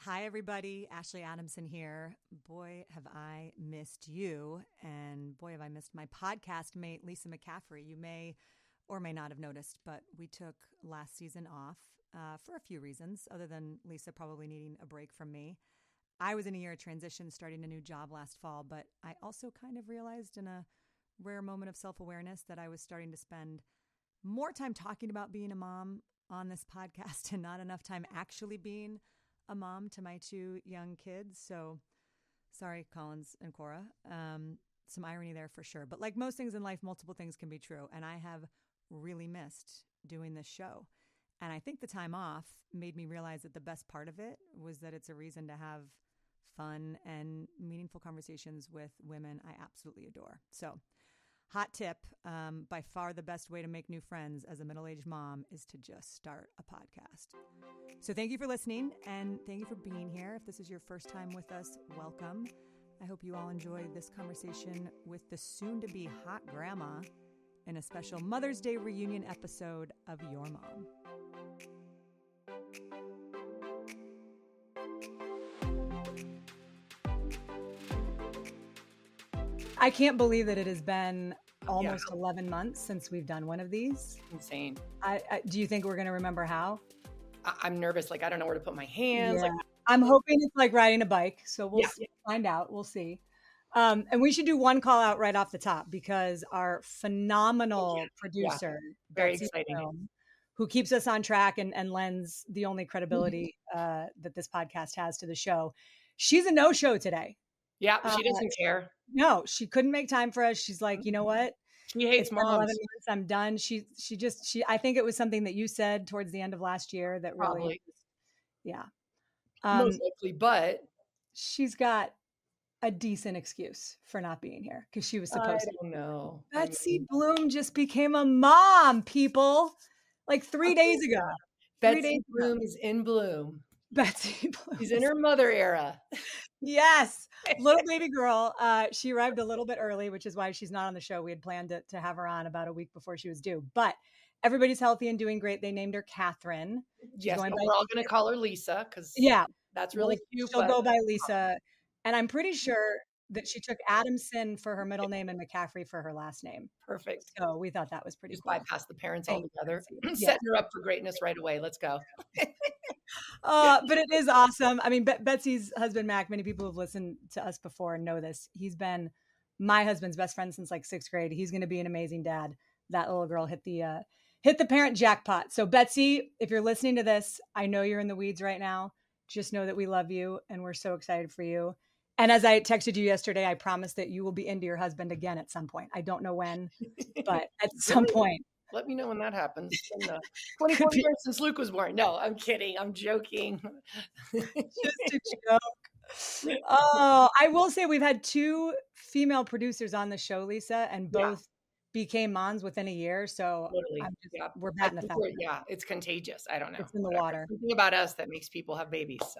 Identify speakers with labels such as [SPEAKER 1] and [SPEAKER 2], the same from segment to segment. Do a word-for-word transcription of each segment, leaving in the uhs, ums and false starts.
[SPEAKER 1] Hi, everybody. Ashley Adamson here. Boy, have I missed you. And boy, have I missed my podcast mate, Lisa McCaffrey. You may or may not have noticed, but we took last season off uh, for a few reasons, other than Lisa probably needing a break from me. I was in a year of transition, starting a new job last fall, but I also kind of realized in a rare moment of self-awareness that I was starting to spend more time talking about being a mom on this podcast and not enough time actually being a mom to my two young kids. So sorry, Collins and Cora. Um, some irony there for sure. But like most things in life, multiple things can be true. And I have really missed doing this show. And I think the time off made me realize that the best part of it was that it's a reason to have fun and meaningful conversations with women I absolutely adore. So hot tip, um, by far the best way to make new friends as a middle-aged mom is to just start a podcast. So thank you for listening and thank you for being here. If this is your first time with us, welcome. I hope you all enjoyed this conversation with the soon-to-be hot grandma in a special Mother's Day reunion episode of Your Mom. I can't believe that it has been almost yeah. eleven months since we've done one of these.
[SPEAKER 2] Insane.
[SPEAKER 1] I, I, do you think we're going to remember how?
[SPEAKER 2] I, I'm nervous. Like, I don't know where to put my hands.
[SPEAKER 1] Yeah.
[SPEAKER 2] Like,
[SPEAKER 1] I'm hoping it's like riding a bike. So we'll
[SPEAKER 2] yeah.
[SPEAKER 1] see, find out. We'll see. Um, and we should do one call out right off the top because our phenomenal yeah. producer,
[SPEAKER 2] yeah. very
[SPEAKER 1] Betsy
[SPEAKER 2] exciting,
[SPEAKER 1] Bloom, who keeps us on track and, and lends the only credibility uh, that this podcast has to the show. She's a no-show today.
[SPEAKER 2] Yeah, she doesn't
[SPEAKER 1] uh,
[SPEAKER 2] care.
[SPEAKER 1] No, she couldn't make time for us. She's like, you know what?
[SPEAKER 2] She hates moms.
[SPEAKER 1] eleven months, I'm done. She, she just, she, I think it was something that you said towards the end of last year that really,
[SPEAKER 2] Probably.
[SPEAKER 1] yeah.
[SPEAKER 2] Um, Most likely, but
[SPEAKER 1] she's got a decent excuse for not being here because she was supposed
[SPEAKER 2] to. I don't know.
[SPEAKER 1] Betsy I mean, Bloom just became a mom, people, like three days ago.
[SPEAKER 2] Betsy days Bloom ago. is in bloom.
[SPEAKER 1] Betsy Bloom.
[SPEAKER 2] She's in her mother era.
[SPEAKER 1] Yes. Little baby girl. Uh, she arrived a little bit early, which is why she's not on the show. We had planned to, to have her on about a week before she was due, but everybody's healthy and doing great. They named her Catherine.
[SPEAKER 2] She's yes, we're all going to call her Lisa because
[SPEAKER 1] yeah,
[SPEAKER 2] that's really
[SPEAKER 1] well,
[SPEAKER 2] cute.
[SPEAKER 1] She'll
[SPEAKER 2] but...
[SPEAKER 1] go by Lisa. And I'm pretty sure that she took Adamson for her middle name and McCaffrey for her last name.
[SPEAKER 2] Perfect.
[SPEAKER 1] So we thought that was pretty
[SPEAKER 2] Just
[SPEAKER 1] cool.
[SPEAKER 2] bypass the parents altogether.
[SPEAKER 1] Yeah.
[SPEAKER 2] Setting her up for greatness right away. Let's go.
[SPEAKER 1] uh, but it is awesome. I mean, Be- Betsy's husband, Mac, many people have listened to us before and know this. He's been my husband's best friend since like sixth grade. He's going to be an amazing dad. That little girl hit the, uh, hit the parent jackpot. So Betsy, if you're listening to this, I know you're in the weeds right now. Just know that we love you and we're so excited for you. And as I texted you yesterday, I promise that you will be into your husband again at some point. I don't know when, but at some point.
[SPEAKER 2] Let me know when that happens. In the twenty-four years since Luke was born. No, I'm kidding. I'm joking.
[SPEAKER 1] Just a joke. Oh, I will say we've had two female producers on the show, Lisa, and both yeah. became moms within a year. So
[SPEAKER 2] totally.
[SPEAKER 1] I'm just,
[SPEAKER 2] yeah.
[SPEAKER 1] we're batting a thousand.
[SPEAKER 2] Yeah, it's contagious. I don't know.
[SPEAKER 1] It's in the
[SPEAKER 2] Whatever.
[SPEAKER 1] water.
[SPEAKER 2] Something about us that makes people have babies. So.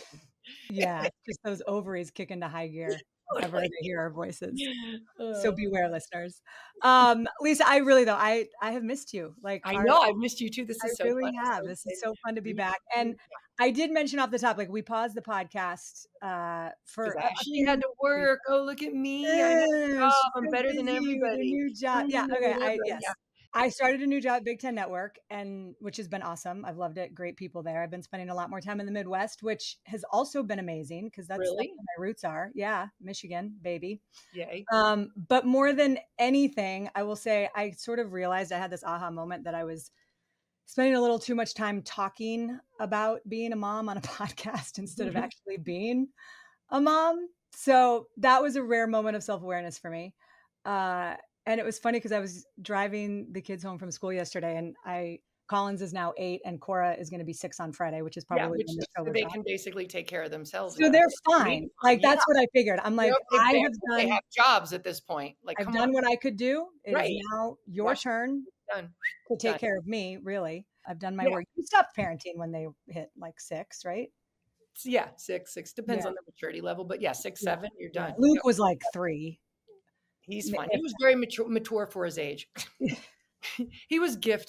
[SPEAKER 1] Yeah, just those ovaries kick into high gear whenever they hear our voices. So beware, listeners. Um, Lisa, I really though I I have missed you. Like
[SPEAKER 2] I
[SPEAKER 1] our,
[SPEAKER 2] know I've missed you too. This is
[SPEAKER 1] I
[SPEAKER 2] so
[SPEAKER 1] really
[SPEAKER 2] fun.
[SPEAKER 1] have. This is so fun to be back. And I did mention off the top, like we paused the podcast uh, for.
[SPEAKER 2] Ashley had to work. Oh, look at me! I'm, I'm better than everybody.
[SPEAKER 1] New job. Yeah. Okay. I yes. Yeah. I started a new job at Big Ten Network, and which has been awesome. I've loved it. Great people there. I've been spending a lot more time in the Midwest, which has also been amazing because that's,
[SPEAKER 2] really?
[SPEAKER 1] that's where my roots are. Yeah, Michigan, baby.
[SPEAKER 2] Yay.
[SPEAKER 1] Um, but more than anything, I will say I sort of realized I had this aha moment that I was spending a little too much time talking about being a mom on a podcast instead of actually being a mom. So that was a rare moment of self-awareness for me. Uh, And it was funny because I was driving the kids home from school yesterday, and I Collins is now eight, and Cora is going to be six on Friday, which is probably
[SPEAKER 2] yeah, which
[SPEAKER 1] when the show
[SPEAKER 2] so they
[SPEAKER 1] on.
[SPEAKER 2] can basically take care of themselves.
[SPEAKER 1] So now. They're fine. Like that's yeah. what I figured. I'm like,
[SPEAKER 2] you know,
[SPEAKER 1] I
[SPEAKER 2] they,
[SPEAKER 1] have done.
[SPEAKER 2] They have jobs at this point. Like
[SPEAKER 1] I've done
[SPEAKER 2] on.
[SPEAKER 1] what I could do. It
[SPEAKER 2] right.
[SPEAKER 1] is now your
[SPEAKER 2] Watch
[SPEAKER 1] turn
[SPEAKER 2] done.
[SPEAKER 1] to take
[SPEAKER 2] done.
[SPEAKER 1] care of me. Really, I've done my
[SPEAKER 2] yeah.
[SPEAKER 1] work. You stopped parenting when they hit like six, right?
[SPEAKER 2] Yeah, six, six depends
[SPEAKER 1] yeah.
[SPEAKER 2] on the maturity level, but yeah, six, yeah. seven, you're done.
[SPEAKER 1] Luke was like three.
[SPEAKER 2] He's fine. He was very mature, mature for his age. He was gifted.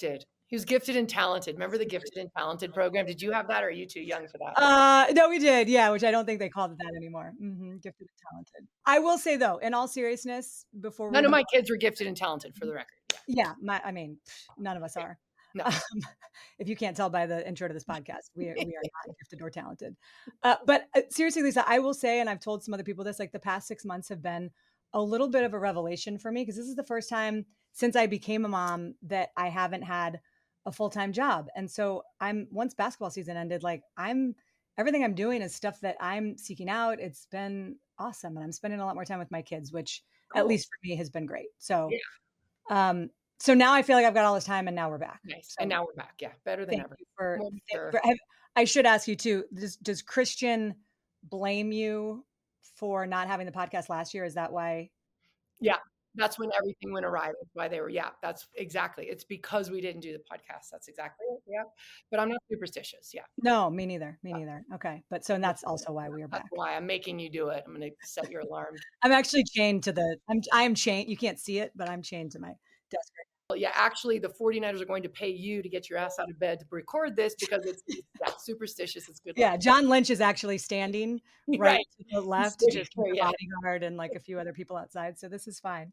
[SPEAKER 2] He was gifted and talented. Remember the gifted and talented program? Did you have that, or are you too young for that?
[SPEAKER 1] Uh, no, we did. Yeah, which I don't think they call it that anymore. Mm-hmm. Gifted and talented. I will say though, in all seriousness, before
[SPEAKER 2] none
[SPEAKER 1] we
[SPEAKER 2] of my kids were gifted and talented, for the record.
[SPEAKER 1] Yeah, yeah my, I mean, none of us are.
[SPEAKER 2] No.
[SPEAKER 1] Um, if you can't tell by the intro to this podcast, we, we are not gifted or talented. Uh, but uh, seriously, Lisa, I will say, and I've told some other people this, like the past six months have been a little bit of a revelation for me, because this is the first time since I became a mom that I haven't had a full-time job. And so I'm, once basketball season ended, like I'm, everything I'm doing is stuff that I'm seeking out. It's been awesome. And I'm spending a lot more time with my kids, which cool. At least for me has been great. So, yeah. um, so now I feel like I've got all this time, and now we're back.
[SPEAKER 2] Nice.
[SPEAKER 1] So,
[SPEAKER 2] and now we're back. Yeah. Better than ever.
[SPEAKER 1] For, sure. for, have, I should ask you too, does, does Christian blame you for not having the podcast last year? Is that why?
[SPEAKER 2] Yeah. That's when everything went awry. That's why they were, yeah, that's exactly. It's because we didn't do the podcast. That's exactly it. Yeah. But I'm not superstitious. Yeah.
[SPEAKER 1] No, me neither. Me neither. Okay. But so, and that's also why we are back.
[SPEAKER 2] That's why I'm making you do it. I'm going to set your alarm.
[SPEAKER 1] I'm actually chained to the, I'm, I am chained. You can't see it, but I'm chained to my desk right now.
[SPEAKER 2] Well, yeah, actually the 49ers are going to pay you to get your ass out of bed to record this, because it's yeah, superstitious. It's good.
[SPEAKER 1] Yeah. Luck. John Lynch is actually standing right, right. to the left, just
[SPEAKER 2] right,
[SPEAKER 1] a
[SPEAKER 2] yeah.
[SPEAKER 1] bodyguard and like a few other people outside. So this is fine.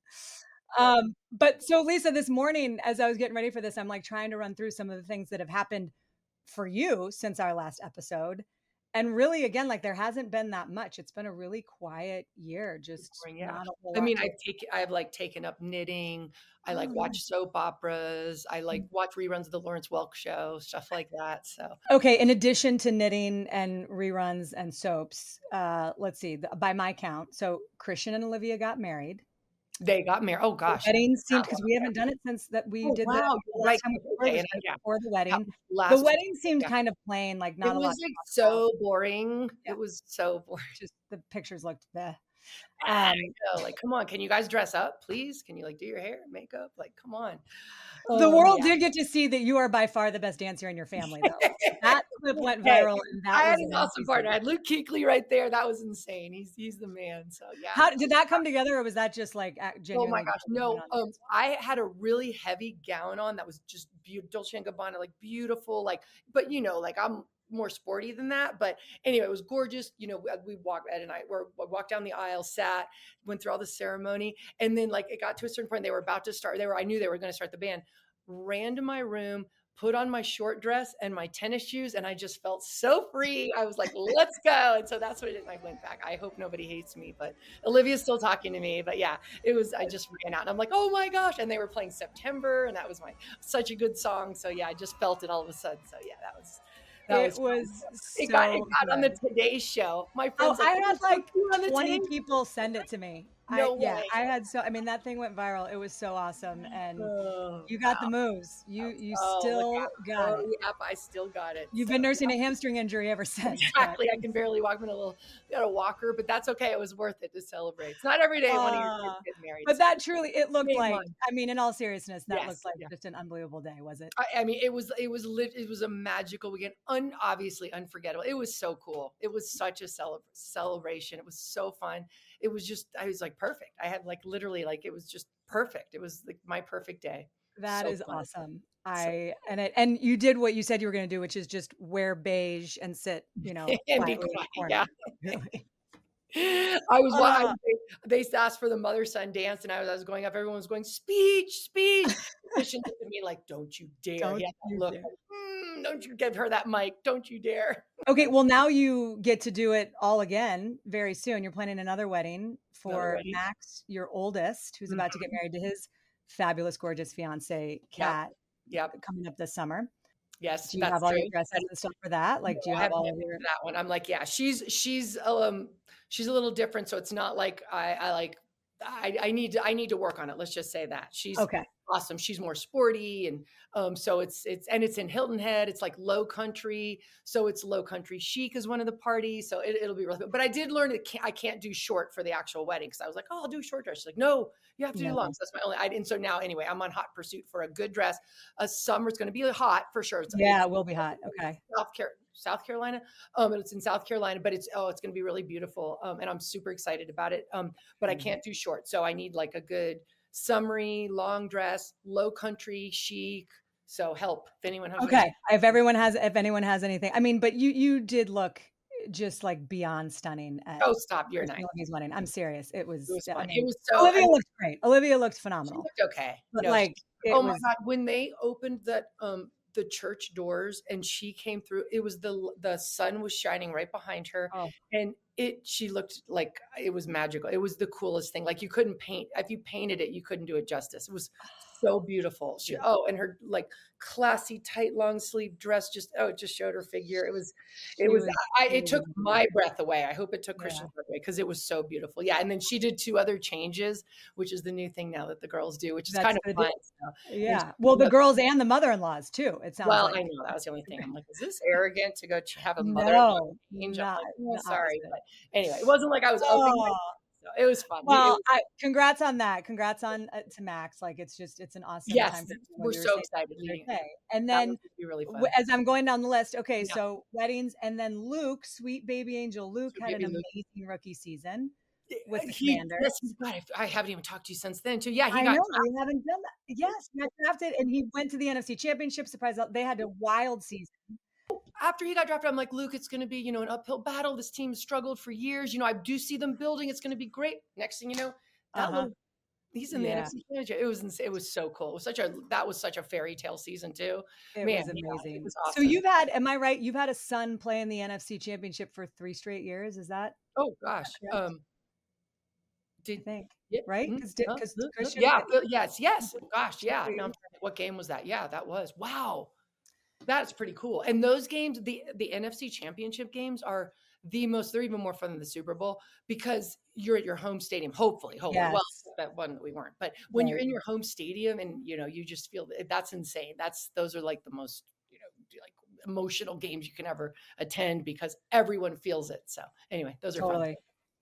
[SPEAKER 1] Um, but so Lisa, this morning, as I was getting ready for this, I'm like trying to run through some of the things that have happened for you since our last episode. And really, again, like there hasn't been that much. It's been a really quiet year. Just
[SPEAKER 2] yeah.
[SPEAKER 1] not a whole
[SPEAKER 2] I mean,
[SPEAKER 1] lot
[SPEAKER 2] I take, I've like taken up knitting. I like watch soap operas. I like watch reruns of the Lawrence Welk Show, stuff like that. So,
[SPEAKER 1] okay. In addition to knitting and reruns and soaps, uh, let's see, the, by my count. So Christian and Olivia got married.
[SPEAKER 2] They got married. Oh gosh.
[SPEAKER 1] The wedding seemed, because we haven't done it since that we
[SPEAKER 2] oh,
[SPEAKER 1] did
[SPEAKER 2] wow.
[SPEAKER 1] the last
[SPEAKER 2] right.
[SPEAKER 1] time before,
[SPEAKER 2] okay.
[SPEAKER 1] right
[SPEAKER 2] yeah.
[SPEAKER 1] before the wedding.
[SPEAKER 2] Last
[SPEAKER 1] the wedding
[SPEAKER 2] week,
[SPEAKER 1] seemed
[SPEAKER 2] yeah.
[SPEAKER 1] kind of plain, like not
[SPEAKER 2] it
[SPEAKER 1] a lot.
[SPEAKER 2] was like so boring. Yeah. It was so boring.
[SPEAKER 1] Just the pictures looked bleh.
[SPEAKER 2] Um, I know, like, come on, can you guys dress up, please? Can you like do your hair, makeup? Like, come on.
[SPEAKER 1] The
[SPEAKER 2] um,
[SPEAKER 1] world
[SPEAKER 2] yeah.
[SPEAKER 1] did get to see that you are by far the best dancer in your family, though. That clip went viral. And that
[SPEAKER 2] I
[SPEAKER 1] was
[SPEAKER 2] had an awesome partner. I had Luke Kuechly right there. That was insane. He's he's the man. So yeah.
[SPEAKER 1] How did that come together, or was that just like genuinely?
[SPEAKER 2] Oh my gosh, no. Um, I had a really heavy gown on that was just beautiful, Dolce and Gabbana, like beautiful, like. But you know, like I'm more sporty than that. But anyway, it was gorgeous. You know, we, we walked, Ed and I were walked down the aisle, sat, went through all the ceremony. And then like it got to a certain point, they were about to start. They were, I knew they were going to start the band, ran to my room, put on my short dress and my tennis shoes. And I just felt so free. I was like, let's go. And so that's what it, I went back. I hope nobody hates me, but Olivia's still talking to me, but yeah, it was, I just ran out and I'm like, oh my gosh. And they were playing September and that was my, such a good song. So yeah, I just felt it all of a sudden. So yeah, that was, That
[SPEAKER 1] it was, was so
[SPEAKER 2] it got, it got on the Today Show. My friends,
[SPEAKER 1] oh,
[SPEAKER 2] like,
[SPEAKER 1] I had like twenty
[SPEAKER 2] Today?
[SPEAKER 1] people send it to me.
[SPEAKER 2] No
[SPEAKER 1] I, yeah,
[SPEAKER 2] way.
[SPEAKER 1] I had so. I mean, that thing went viral. It was so awesome, and
[SPEAKER 2] oh,
[SPEAKER 1] you got
[SPEAKER 2] wow.
[SPEAKER 1] the moves. You you
[SPEAKER 2] oh,
[SPEAKER 1] still got
[SPEAKER 2] oh,
[SPEAKER 1] it.
[SPEAKER 2] Yep, I still got it.
[SPEAKER 1] You've
[SPEAKER 2] so,
[SPEAKER 1] been nursing
[SPEAKER 2] yeah.
[SPEAKER 1] a hamstring injury ever since.
[SPEAKER 2] Exactly. I can barely walk. I'm in a little, got a walker, but that's okay. It was worth it to celebrate. It's not every day uh, one of your kids get married.
[SPEAKER 1] But
[SPEAKER 2] so.
[SPEAKER 1] that truly, it looked
[SPEAKER 2] Same
[SPEAKER 1] like.
[SPEAKER 2] one.
[SPEAKER 1] I mean, in all seriousness, that
[SPEAKER 2] yes,
[SPEAKER 1] looked like
[SPEAKER 2] yeah.
[SPEAKER 1] just an unbelievable day, was it?
[SPEAKER 2] I, I mean, it was. It was. Lit, it was a magical weekend. Un, obviously unforgettable. It was so cool. It was such a cele- celebration. It was so fun. It was just. I was like perfect. I had like literally like it was just perfect. It was like my perfect day.
[SPEAKER 1] That
[SPEAKER 2] so
[SPEAKER 1] is
[SPEAKER 2] fun.
[SPEAKER 1] awesome. I and it and you did what you said you were going to do, which is just wear beige and sit, you know,
[SPEAKER 2] and be quiet. Yeah. I was. Uh, they, they asked for the mother-son dance, and I was, I was going up. Everyone was going speech, speech. Christian looked at me like, "Don't you dare!"
[SPEAKER 1] Don't
[SPEAKER 2] yeah,
[SPEAKER 1] you
[SPEAKER 2] look,
[SPEAKER 1] dare.
[SPEAKER 2] Mm, don't you give her that mic? Don't you dare!
[SPEAKER 1] Okay, well now you get to do it all again very soon. You're planning another wedding for
[SPEAKER 2] wedding.
[SPEAKER 1] Max, your oldest, who's mm-hmm. about to get married to his fabulous, gorgeous fiance, Kat.
[SPEAKER 2] Yep.
[SPEAKER 1] Yep. Coming up this summer.
[SPEAKER 2] Yes,
[SPEAKER 1] do you
[SPEAKER 2] that's
[SPEAKER 1] have all
[SPEAKER 2] true.
[SPEAKER 1] your dresses and stuff for that? Like, no, do you
[SPEAKER 2] I
[SPEAKER 1] have all of your
[SPEAKER 2] that one? I'm like, yeah, she's she's um she's a little different, so it's not like I I like I I need to I need to work on it. Let's just say that she's
[SPEAKER 1] okay.
[SPEAKER 2] Awesome. She's more sporty, and um, so it's it's and it's in Hilton Head. It's like low country, so it's low country chic is one of the parties. So it, it'll be really. But I did learn that I can't do short for the actual wedding because I was like, oh, I'll do short dress. She's like, no, you have to no. do long. So that's my only. I, and so now anyway, I'm on hot pursuit for a good dress. A summer's going to be hot for sure. It's,
[SPEAKER 1] yeah,
[SPEAKER 2] it's,
[SPEAKER 1] it will be hot. Okay.
[SPEAKER 2] South Carolina. South Carolina. Um, and it's in South Carolina, but it's, oh, it's going to be really beautiful. Um, and I'm super excited about it. Um, but mm-hmm. I can't do short. So I need like a good summery, long dress, low country, chic, So help if anyone has.
[SPEAKER 1] Okay. If everyone has, if anyone has anything, I mean, but you, you did look just like beyond stunning at
[SPEAKER 2] Oh, stop. You're
[SPEAKER 1] Kristen
[SPEAKER 2] nice.
[SPEAKER 1] Olivier's wedding. I'm serious. It was,
[SPEAKER 2] It was
[SPEAKER 1] I
[SPEAKER 2] fun.
[SPEAKER 1] mean,
[SPEAKER 2] It was so,
[SPEAKER 1] Olivia
[SPEAKER 2] I mean,
[SPEAKER 1] looked great. Olivia looked
[SPEAKER 2] she
[SPEAKER 1] phenomenal.
[SPEAKER 2] looked okay.
[SPEAKER 1] But
[SPEAKER 2] No,
[SPEAKER 1] like,
[SPEAKER 2] she,
[SPEAKER 1] it
[SPEAKER 2] oh my
[SPEAKER 1] was,
[SPEAKER 2] God, when they opened that, um, the church doors and she came through, it was the, the sun was shining right behind her.
[SPEAKER 1] oh,
[SPEAKER 2] And it, she looked like it was magical. It was the coolest thing. Like you couldn't paint, if you painted it, you couldn't do it justice. It was so beautiful. She, oh, and her like classy, tight, long sleeve dress, just, oh, it just showed her figure. It was, it
[SPEAKER 1] she
[SPEAKER 2] was,
[SPEAKER 1] was
[SPEAKER 2] I, it took
[SPEAKER 1] amazing.
[SPEAKER 2] my breath away. I hope it took
[SPEAKER 1] Yeah.
[SPEAKER 2] Christian's breath away because it was so beautiful. Yeah. And then she did two other changes, which is the new thing now that the girls do, which is
[SPEAKER 1] That's
[SPEAKER 2] kind
[SPEAKER 1] the
[SPEAKER 2] of fun.
[SPEAKER 1] deal.
[SPEAKER 2] So, and
[SPEAKER 1] Yeah.
[SPEAKER 2] she-
[SPEAKER 1] Well, the girls and the mother-in-laws too. It sounds
[SPEAKER 2] well,
[SPEAKER 1] like.
[SPEAKER 2] I know that was the only thing. I'm like, is this arrogant to go ch- have a mother
[SPEAKER 1] No,
[SPEAKER 2] change? I'm
[SPEAKER 1] not
[SPEAKER 2] like, oh,
[SPEAKER 1] the
[SPEAKER 2] sorry,
[SPEAKER 1] opposite.
[SPEAKER 2] but anyway, it wasn't like I was opening. my-
[SPEAKER 1] Oh,
[SPEAKER 2] So it was fun. It
[SPEAKER 1] well,
[SPEAKER 2] was-
[SPEAKER 1] I, congrats on that. Congrats on uh, to Max. Like it's just, it's an awesome
[SPEAKER 2] yes,
[SPEAKER 1] time. to-
[SPEAKER 2] we're
[SPEAKER 1] you were
[SPEAKER 2] so
[SPEAKER 1] saying
[SPEAKER 2] excited.
[SPEAKER 1] the other
[SPEAKER 2] leading-
[SPEAKER 1] day. And
[SPEAKER 2] That
[SPEAKER 1] then
[SPEAKER 2] was gonna be really fun.
[SPEAKER 1] w- as I'm going down the list, okay,
[SPEAKER 2] Yeah.
[SPEAKER 1] so weddings, and then Luke, sweet baby angel Luke,
[SPEAKER 2] Sweet
[SPEAKER 1] had an
[SPEAKER 2] baby Luke.
[SPEAKER 1] amazing rookie season with the
[SPEAKER 2] He,
[SPEAKER 1] Commanders.
[SPEAKER 2] yes, God, I, I haven't even talked to you since then too. Yeah, he
[SPEAKER 1] I
[SPEAKER 2] got
[SPEAKER 1] know we haven't done that. Yes, he got drafted, and he went to the N F C Championship. Surprise! They had a wild season.
[SPEAKER 2] after he got drafted. I'm like, Luke, it's going to be, you know, an uphill battle. This team struggled for years. You know, I do see them building. It's going to be great. Next thing you know, that
[SPEAKER 1] Uh-huh.
[SPEAKER 2] little, he's in the
[SPEAKER 1] Yeah.
[SPEAKER 2] N F C Championship. It was ins- it was so cool. It was such a that was such a fairy tale season too.
[SPEAKER 1] It
[SPEAKER 2] Man,
[SPEAKER 1] was
[SPEAKER 2] yeah, it
[SPEAKER 1] amazing.
[SPEAKER 2] was
[SPEAKER 1] So
[SPEAKER 2] awesome.
[SPEAKER 1] you've had, am I right? You've had a son play in the N F C Championship for three straight years. Is that?
[SPEAKER 2] Oh gosh,
[SPEAKER 1] correct?
[SPEAKER 2] um,
[SPEAKER 1] I
[SPEAKER 2] did
[SPEAKER 1] think
[SPEAKER 2] yeah,
[SPEAKER 1] right?
[SPEAKER 2] mm,
[SPEAKER 1] Because
[SPEAKER 2] uh,
[SPEAKER 1] because
[SPEAKER 2] uh, uh,
[SPEAKER 1] Christian.
[SPEAKER 2] yeah, uh, yes, yes. Gosh, yeah.
[SPEAKER 1] Wait.
[SPEAKER 2] Now I'm trying to think, what game was that? Yeah, that was wow. That's pretty cool. And those games, the the N F C Championship games are the most. They're even more fun than the Super Bowl because you're at your home stadium. Hopefully, hopefully. Well,
[SPEAKER 1] Yes.
[SPEAKER 2] that one we weren't, but when you're
[SPEAKER 1] Right.
[SPEAKER 2] in your home stadium and you know you just feel that that's insane. That's those are like the most you know like emotional games you can ever attend because everyone feels it. So anyway, those are fun.
[SPEAKER 1] Totally.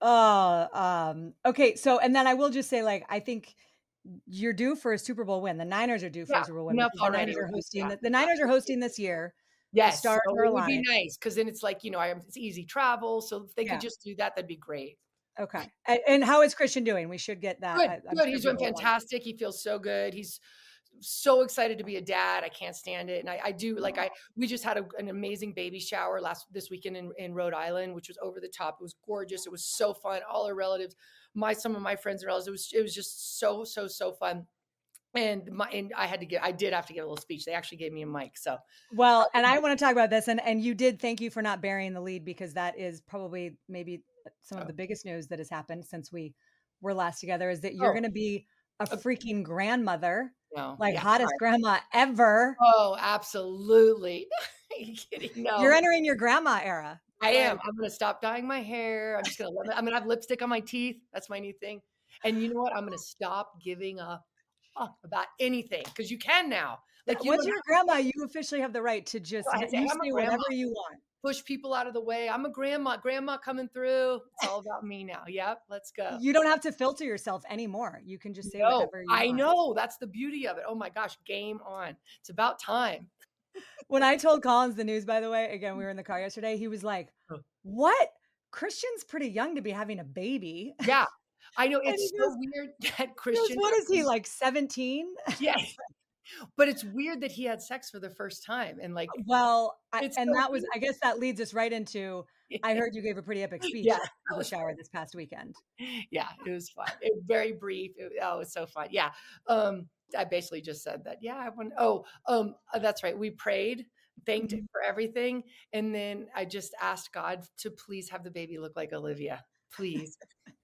[SPEAKER 1] Oh, um, okay. So, and then I will just say, like, I think you're due for a Super Bowl win. The Niners are due for
[SPEAKER 2] Yeah,
[SPEAKER 1] a Super Bowl win.
[SPEAKER 2] enough
[SPEAKER 1] because the
[SPEAKER 2] already.
[SPEAKER 1] Niners are hosting.
[SPEAKER 2] Yeah.
[SPEAKER 1] The, the Niners are hosting this year.
[SPEAKER 2] Yes,
[SPEAKER 1] stars
[SPEAKER 2] so
[SPEAKER 1] are
[SPEAKER 2] it would be
[SPEAKER 1] aligned.
[SPEAKER 2] nice because then it's like you know I, it's easy travel. So if they
[SPEAKER 1] Yeah.
[SPEAKER 2] could just do that, that'd be great.
[SPEAKER 1] Okay. And, and how is Christian doing? We should get that.
[SPEAKER 2] Good,
[SPEAKER 1] I, I'm
[SPEAKER 2] good.
[SPEAKER 1] sure
[SPEAKER 2] He's doing
[SPEAKER 1] people want-
[SPEAKER 2] fantastic. He feels so good. He's so excited to be a dad. I can't stand it. And I, I do like I we just had a, an amazing baby shower last this weekend in, in Rhode Island, which was over the top. It was gorgeous. It was so fun. All our relatives, my some of my friends and relatives. It was it was just so so so fun. And my and I had to get I did have to give a little speech. They actually gave me a mic. So
[SPEAKER 1] Well, and I want to talk about this, and and you did. Thank you for not burying the lead because that is probably maybe some of
[SPEAKER 2] Oh.
[SPEAKER 1] the biggest news that has happened since we were last together. Is that you're
[SPEAKER 2] Oh.
[SPEAKER 1] going to be a freaking grandmother,
[SPEAKER 2] no,
[SPEAKER 1] like
[SPEAKER 2] yeah,
[SPEAKER 1] hottest
[SPEAKER 2] sorry.
[SPEAKER 1] grandma ever.
[SPEAKER 2] Oh, absolutely. Are you kidding? No.
[SPEAKER 1] You're entering your grandma era.
[SPEAKER 2] I am. I'm gonna stop dyeing my hair. I'm just gonna let I'm gonna have lipstick on my teeth. That's my new thing. And you know what? I'm gonna stop giving a fuck about anything because you can now. Like you
[SPEAKER 1] Once
[SPEAKER 2] don't
[SPEAKER 1] you're a grandma, you officially have the right to just
[SPEAKER 2] I say,
[SPEAKER 1] you
[SPEAKER 2] I'm a
[SPEAKER 1] say
[SPEAKER 2] grandma.
[SPEAKER 1] whatever you want.
[SPEAKER 2] push people out of the way. I'm a grandma, grandma coming through. It's all about me now. Yep, let's go.
[SPEAKER 1] You don't have to filter yourself anymore. You can just say
[SPEAKER 2] No,
[SPEAKER 1] whatever you
[SPEAKER 2] I
[SPEAKER 1] want.
[SPEAKER 2] know. That's the beauty of it. Oh my gosh, game on. It's about time.
[SPEAKER 1] When I told Collins the news, by the way, again, we were in the car yesterday, he was like,
[SPEAKER 2] Oh.
[SPEAKER 1] what? Christian's pretty young to be having a baby.
[SPEAKER 2] Yeah. I know
[SPEAKER 1] And
[SPEAKER 2] it's
[SPEAKER 1] he
[SPEAKER 2] so
[SPEAKER 1] goes-
[SPEAKER 2] weird that
[SPEAKER 1] He goes,
[SPEAKER 2] Christian.
[SPEAKER 1] what is he, like seventeen?
[SPEAKER 2] Yes. But it's weird that he had sex for the first time. And like,
[SPEAKER 1] Well, I,
[SPEAKER 2] It's
[SPEAKER 1] and
[SPEAKER 2] so
[SPEAKER 1] that was, I guess that leads us right into, I heard you gave a pretty epic speech
[SPEAKER 2] Yeah,
[SPEAKER 1] at
[SPEAKER 2] that
[SPEAKER 1] the
[SPEAKER 2] was
[SPEAKER 1] shower this past weekend.
[SPEAKER 2] yeah, it was fun. It was very brief. It, oh, it was so fun. Yeah. Um, I basically just said that. Yeah, I want. Oh, um, uh, that's right. We prayed, thanked
[SPEAKER 1] Mhm.
[SPEAKER 2] him for everything, and then I just asked God to please have the baby look like Olivia, please.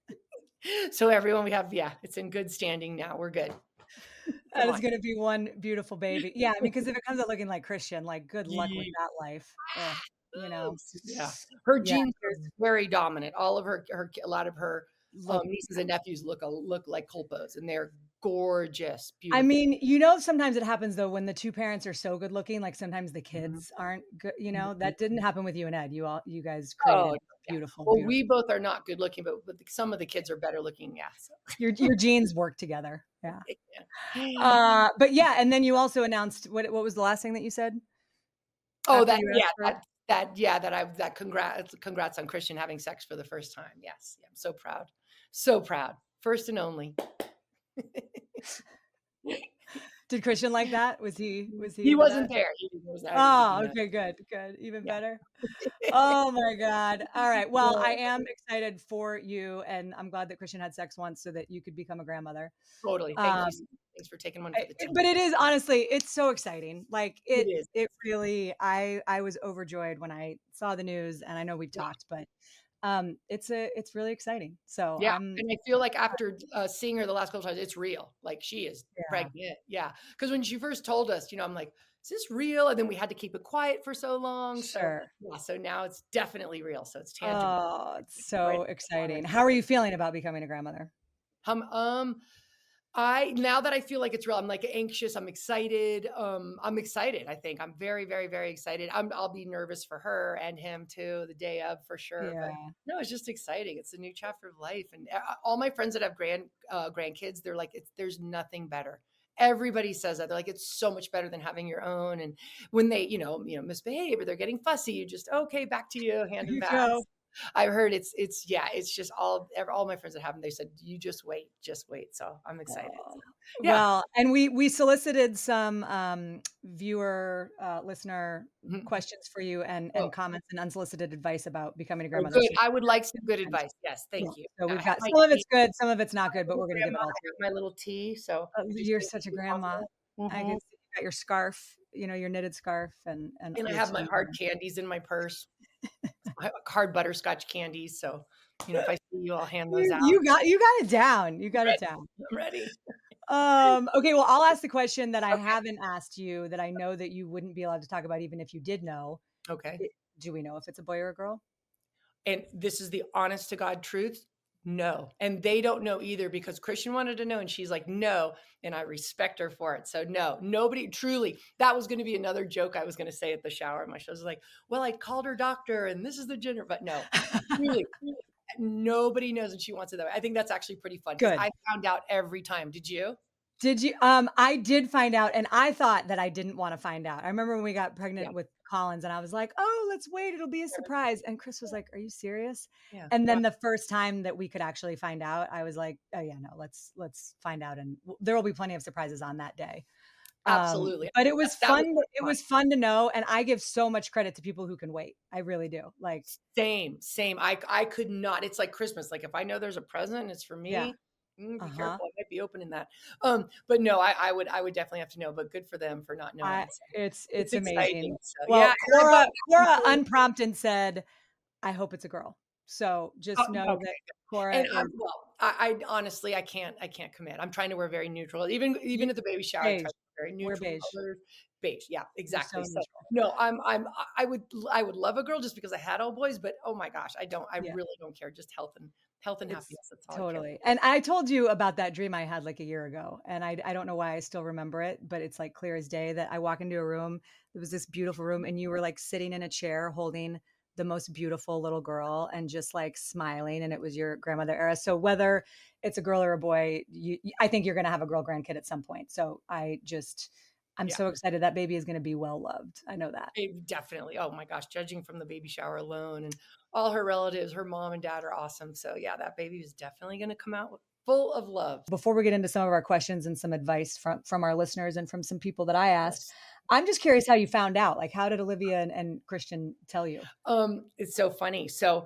[SPEAKER 2] So everyone, we have yeah, it's in good standing now. We're good.
[SPEAKER 1] That
[SPEAKER 2] Come
[SPEAKER 1] is
[SPEAKER 2] on.
[SPEAKER 1] going to be one beautiful baby. Yeah, I mean, because if it comes out looking like Christian, like good luck with
[SPEAKER 2] Yeah.
[SPEAKER 1] that life. Ugh, you know,
[SPEAKER 2] Yeah, her
[SPEAKER 1] Yeah,
[SPEAKER 2] genes are very dominant. All of her, her a lot of her
[SPEAKER 1] look.
[SPEAKER 2] um, nieces and nephews look a, look like Culpos, and they're gorgeous. Beautiful.
[SPEAKER 1] I mean, you know, sometimes it happens though when the two parents are so good looking, like sometimes the
[SPEAKER 2] Mm-hmm.
[SPEAKER 1] kids aren't good. You know, that didn't happen with you and Ed. You all, you guys
[SPEAKER 2] Oh,
[SPEAKER 1] created
[SPEAKER 2] yeah.
[SPEAKER 1] beautiful,
[SPEAKER 2] Well,
[SPEAKER 1] beautiful.
[SPEAKER 2] we both are not good looking, but, but some of the kids are better looking. Yeah. So.
[SPEAKER 1] Your your genes work together. Yeah.
[SPEAKER 2] Yeah.
[SPEAKER 1] Uh, but yeah, and then you also announced what what was the last thing that you said?
[SPEAKER 2] oh,
[SPEAKER 1] after
[SPEAKER 2] that
[SPEAKER 1] you
[SPEAKER 2] yeah,
[SPEAKER 1] asked for-
[SPEAKER 2] that, that yeah, that I that congrats congrats on Christian having sex for the first time. Yes, yeah, I'm so proud, so proud, first and only.
[SPEAKER 1] Did Christian like that? Was he, was he
[SPEAKER 2] He
[SPEAKER 1] into
[SPEAKER 2] wasn't
[SPEAKER 1] that?
[SPEAKER 2] there. He was I didn't
[SPEAKER 1] Oh,
[SPEAKER 2] do that.
[SPEAKER 1] okay, good, good. Even
[SPEAKER 2] Yeah.
[SPEAKER 1] better. Oh my God. All right. Well, I
[SPEAKER 2] No,
[SPEAKER 1] am excited for you, and I'm glad that Christian had sex once so that you could become a grandmother.
[SPEAKER 2] totally. Thank you.
[SPEAKER 1] Um,
[SPEAKER 2] Thanks for taking one
[SPEAKER 1] I,
[SPEAKER 2] for the team.
[SPEAKER 1] but it is honestly, it's so exciting. Like
[SPEAKER 2] It
[SPEAKER 1] it,
[SPEAKER 2] is.
[SPEAKER 1] it really, I, I was overjoyed when I saw the news, and I know we've
[SPEAKER 2] Yeah.
[SPEAKER 1] talked, but um, it's a, it's really exciting. So
[SPEAKER 2] Yeah,
[SPEAKER 1] I'm,
[SPEAKER 2] and I feel like after, uh, seeing her the last couple times, it's real. Like, she is
[SPEAKER 1] yeah,
[SPEAKER 2] pregnant. Yeah, because when she first told us, you know, I'm like, "Is this real?" And then we had to keep it quiet for so long. So,
[SPEAKER 1] sure.
[SPEAKER 2] yeah, so now it's definitely real. So it's tangible.
[SPEAKER 1] Oh, it's
[SPEAKER 2] Right.
[SPEAKER 1] so exciting. How are you feeling about becoming a grandmother?
[SPEAKER 2] Um, um, I now that I feel like it's real, I'm like anxious. I'm excited. Um, I'm excited. I think I'm very, very, very excited. I'm, I'll be nervous for her and him too, the day of for sure. But
[SPEAKER 1] Yeah.
[SPEAKER 2] no, it's just exciting. It's a new chapter of life, and uh, all my friends that have grand uh, grandkids, they're like, it's there's nothing better. Everybody says that. They're like, it's so much better than having your own. And when they, you know, you know, misbehave or they're getting fussy, you just okay, back to you, hand
[SPEAKER 1] There
[SPEAKER 2] them
[SPEAKER 1] you
[SPEAKER 2] back.
[SPEAKER 1] go.
[SPEAKER 2] I've heard it's it's yeah, it's just all ev- all my friends that have them, they said, you just wait, just wait. So I'm excited.
[SPEAKER 1] Oh,
[SPEAKER 2] So, yeah.
[SPEAKER 1] well, and we we solicited some um, viewer uh, listener
[SPEAKER 2] Mhm.
[SPEAKER 1] questions for you, and
[SPEAKER 2] Oh,
[SPEAKER 1] and comments and unsolicited advice about becoming a
[SPEAKER 2] oh,
[SPEAKER 1] grandmother.
[SPEAKER 2] good.
[SPEAKER 1] So,
[SPEAKER 2] I would like some good advice. Yes,
[SPEAKER 1] yeah,
[SPEAKER 2] thank you.
[SPEAKER 1] so
[SPEAKER 2] I
[SPEAKER 1] we've
[SPEAKER 2] have
[SPEAKER 1] got
[SPEAKER 2] my
[SPEAKER 1] some of
[SPEAKER 2] tea.
[SPEAKER 1] it's good, some of it's not good, but
[SPEAKER 2] Little
[SPEAKER 1] we're gonna give
[SPEAKER 2] grandma,
[SPEAKER 1] it all
[SPEAKER 2] I
[SPEAKER 1] to you.
[SPEAKER 2] have my little tea. So
[SPEAKER 1] Uh,
[SPEAKER 2] just
[SPEAKER 1] you're
[SPEAKER 2] thank
[SPEAKER 1] such a
[SPEAKER 2] you,
[SPEAKER 1] grandma. I
[SPEAKER 2] Mhm.
[SPEAKER 1] can see you got your scarf, you know, your knitted scarf, and and
[SPEAKER 2] And I
[SPEAKER 1] your
[SPEAKER 2] have my
[SPEAKER 1] tea.
[SPEAKER 2] hard candies in my purse. I have hard butterscotch candies. So, you know, if I see you, I'll hand those
[SPEAKER 1] You,
[SPEAKER 2] out.
[SPEAKER 1] you got you got it down. You
[SPEAKER 2] I'm
[SPEAKER 1] got it
[SPEAKER 2] ready.
[SPEAKER 1] down.
[SPEAKER 2] I'm ready.
[SPEAKER 1] Um, okay, well, I'll ask the question that I
[SPEAKER 2] Okay.
[SPEAKER 1] haven't asked you that I know that you wouldn't be allowed to talk about even if you did know.
[SPEAKER 2] Okay.
[SPEAKER 1] It- Do we know if it's a boy or a girl?
[SPEAKER 2] And this is the honest to God truth. No. And they don't know either because Christian wanted to know and she's like, no. And I respect her for it. So, no, nobody truly, that was going to be another joke I was going to say at the shower. My show was like, well, I called her doctor and this is the gender, but no, really, really, nobody knows. And she wants it that way. I think that's actually pretty fun because
[SPEAKER 1] Good.
[SPEAKER 2] I found out every time. Did you?
[SPEAKER 1] Did you? Um, I did find out, and I thought that I didn't want to find out. I remember when we got
[SPEAKER 2] Yeah.
[SPEAKER 1] pregnant with Collins, and I was like, "Oh, let's wait; it'll be a surprise." And Chris was like, "Are you serious?"
[SPEAKER 2] Yeah.
[SPEAKER 1] And
[SPEAKER 2] Wow.
[SPEAKER 1] then the first time that we could actually find out, I was like, "Oh yeah, no, let's let's find out, and w- there will be plenty of surprises on that day." Um,
[SPEAKER 2] Absolutely.
[SPEAKER 1] but it
[SPEAKER 2] That,
[SPEAKER 1] was
[SPEAKER 2] that was
[SPEAKER 1] fun. It
[SPEAKER 2] fun.
[SPEAKER 1] was fun to know, and I give so much credit to people who can wait. I really do. Like,
[SPEAKER 2] Same, same. I I could not. It's like Christmas. Like if I know there's a present, and it's for
[SPEAKER 1] yeah,
[SPEAKER 2] me. mm,
[SPEAKER 1] uh
[SPEAKER 2] Be
[SPEAKER 1] huh.
[SPEAKER 2] careful. I might be opening that. Um, but no, I, I would I would definitely have to know. But good for them for not
[SPEAKER 1] I
[SPEAKER 2] knowing. So
[SPEAKER 1] it's
[SPEAKER 2] it's
[SPEAKER 1] it's amazing.
[SPEAKER 2] exciting. So yeah,
[SPEAKER 1] Well,
[SPEAKER 2] and I
[SPEAKER 1] Cora
[SPEAKER 2] bought
[SPEAKER 1] Cora
[SPEAKER 2] matching clothes.
[SPEAKER 1] unprompted said, "I hope it's a girl." So
[SPEAKER 2] Oh,
[SPEAKER 1] just know
[SPEAKER 2] okay.
[SPEAKER 1] that Cora
[SPEAKER 2] And
[SPEAKER 1] is
[SPEAKER 2] I'm well. I, I honestly I can't I can't commit. I'm trying to wear very neutral. Even
[SPEAKER 1] you
[SPEAKER 2] even at the baby shower, I try
[SPEAKER 1] beige.
[SPEAKER 2] to wear very
[SPEAKER 1] We're
[SPEAKER 2] neutral
[SPEAKER 1] beige.
[SPEAKER 2] colors. Beige. Yeah,
[SPEAKER 1] You're so
[SPEAKER 2] exactly. So
[SPEAKER 1] neutral.
[SPEAKER 2] no, I'm I'm I would I would love a girl just because I had all boys. But oh my gosh, I don't. I
[SPEAKER 1] Yeah.
[SPEAKER 2] really don't care. Just health and health and
[SPEAKER 1] It's
[SPEAKER 2] happiness. That's all I care.
[SPEAKER 1] totally. And I told you about that dream I had like a year ago. And I I don't know why I still remember it, but it's like clear as day that I walk into a room. It was this beautiful room and you were like sitting in a chair holding the most beautiful little girl and just like smiling, and it was your grandmother era. So whether it's a girl or a boy, you I think you're going to have a girl grandkid at some point. So I just I'm
[SPEAKER 2] Yeah.
[SPEAKER 1] so excited that baby is going to be well loved. I know that.
[SPEAKER 2] It definitely. Oh my gosh, judging from the baby shower alone and all her relatives, her mom and dad are awesome. So yeah, that baby is definitely going to come out with, full of love.
[SPEAKER 1] Before we get into some of our questions and some advice from from our listeners and from some people that I asked,
[SPEAKER 2] Yes.
[SPEAKER 1] I'm just curious how you found out. Like, how did Olivia and, and Christian tell you?
[SPEAKER 2] Um, it's so funny. So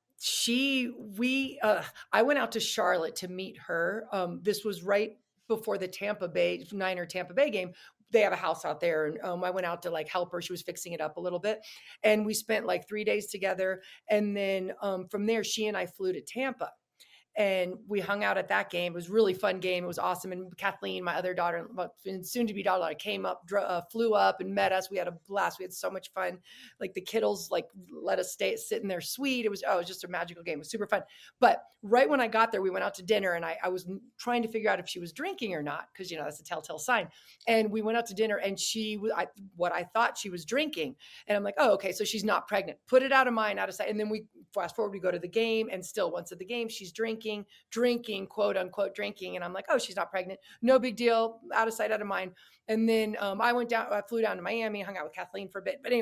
[SPEAKER 2] she, we, uh, I went out to Charlotte to meet her. Um, this was right before the Tampa Bay Niner Tampa Bay game. They have a house out there, and um, I went out to like help her. She was fixing it up a little bit, and we spent like three days together. And then um, from there, she and I flew to Tampa. And we hung out at that game. It was a really fun game. It was awesome. And Kathleen, my other daughter, and soon to be daughter, came up, uh, flew up and met us. We had a blast. We had so much fun. Like the kiddos, like let us stay, sit in their suite. It was, oh, it was just a magical game. It was super fun. But right when I got there, we went out to dinner, and I, I was trying to figure out if she was drinking or not, because you know that's a telltale sign. And we went out to dinner, and she was I, what I thought she was drinking. And I'm like, oh, okay, so she's not pregnant. Put it out of mind, out of sight. And then we fast forward, we go to the game, and still once at the game, she's drinking, drinking, quote unquote drinking. And I'm like, oh, she's not pregnant. No big deal. Out of sight, out of mind. And then um, I went down, I flew down to Miami, hung out with Kathleen for a bit. But anyway,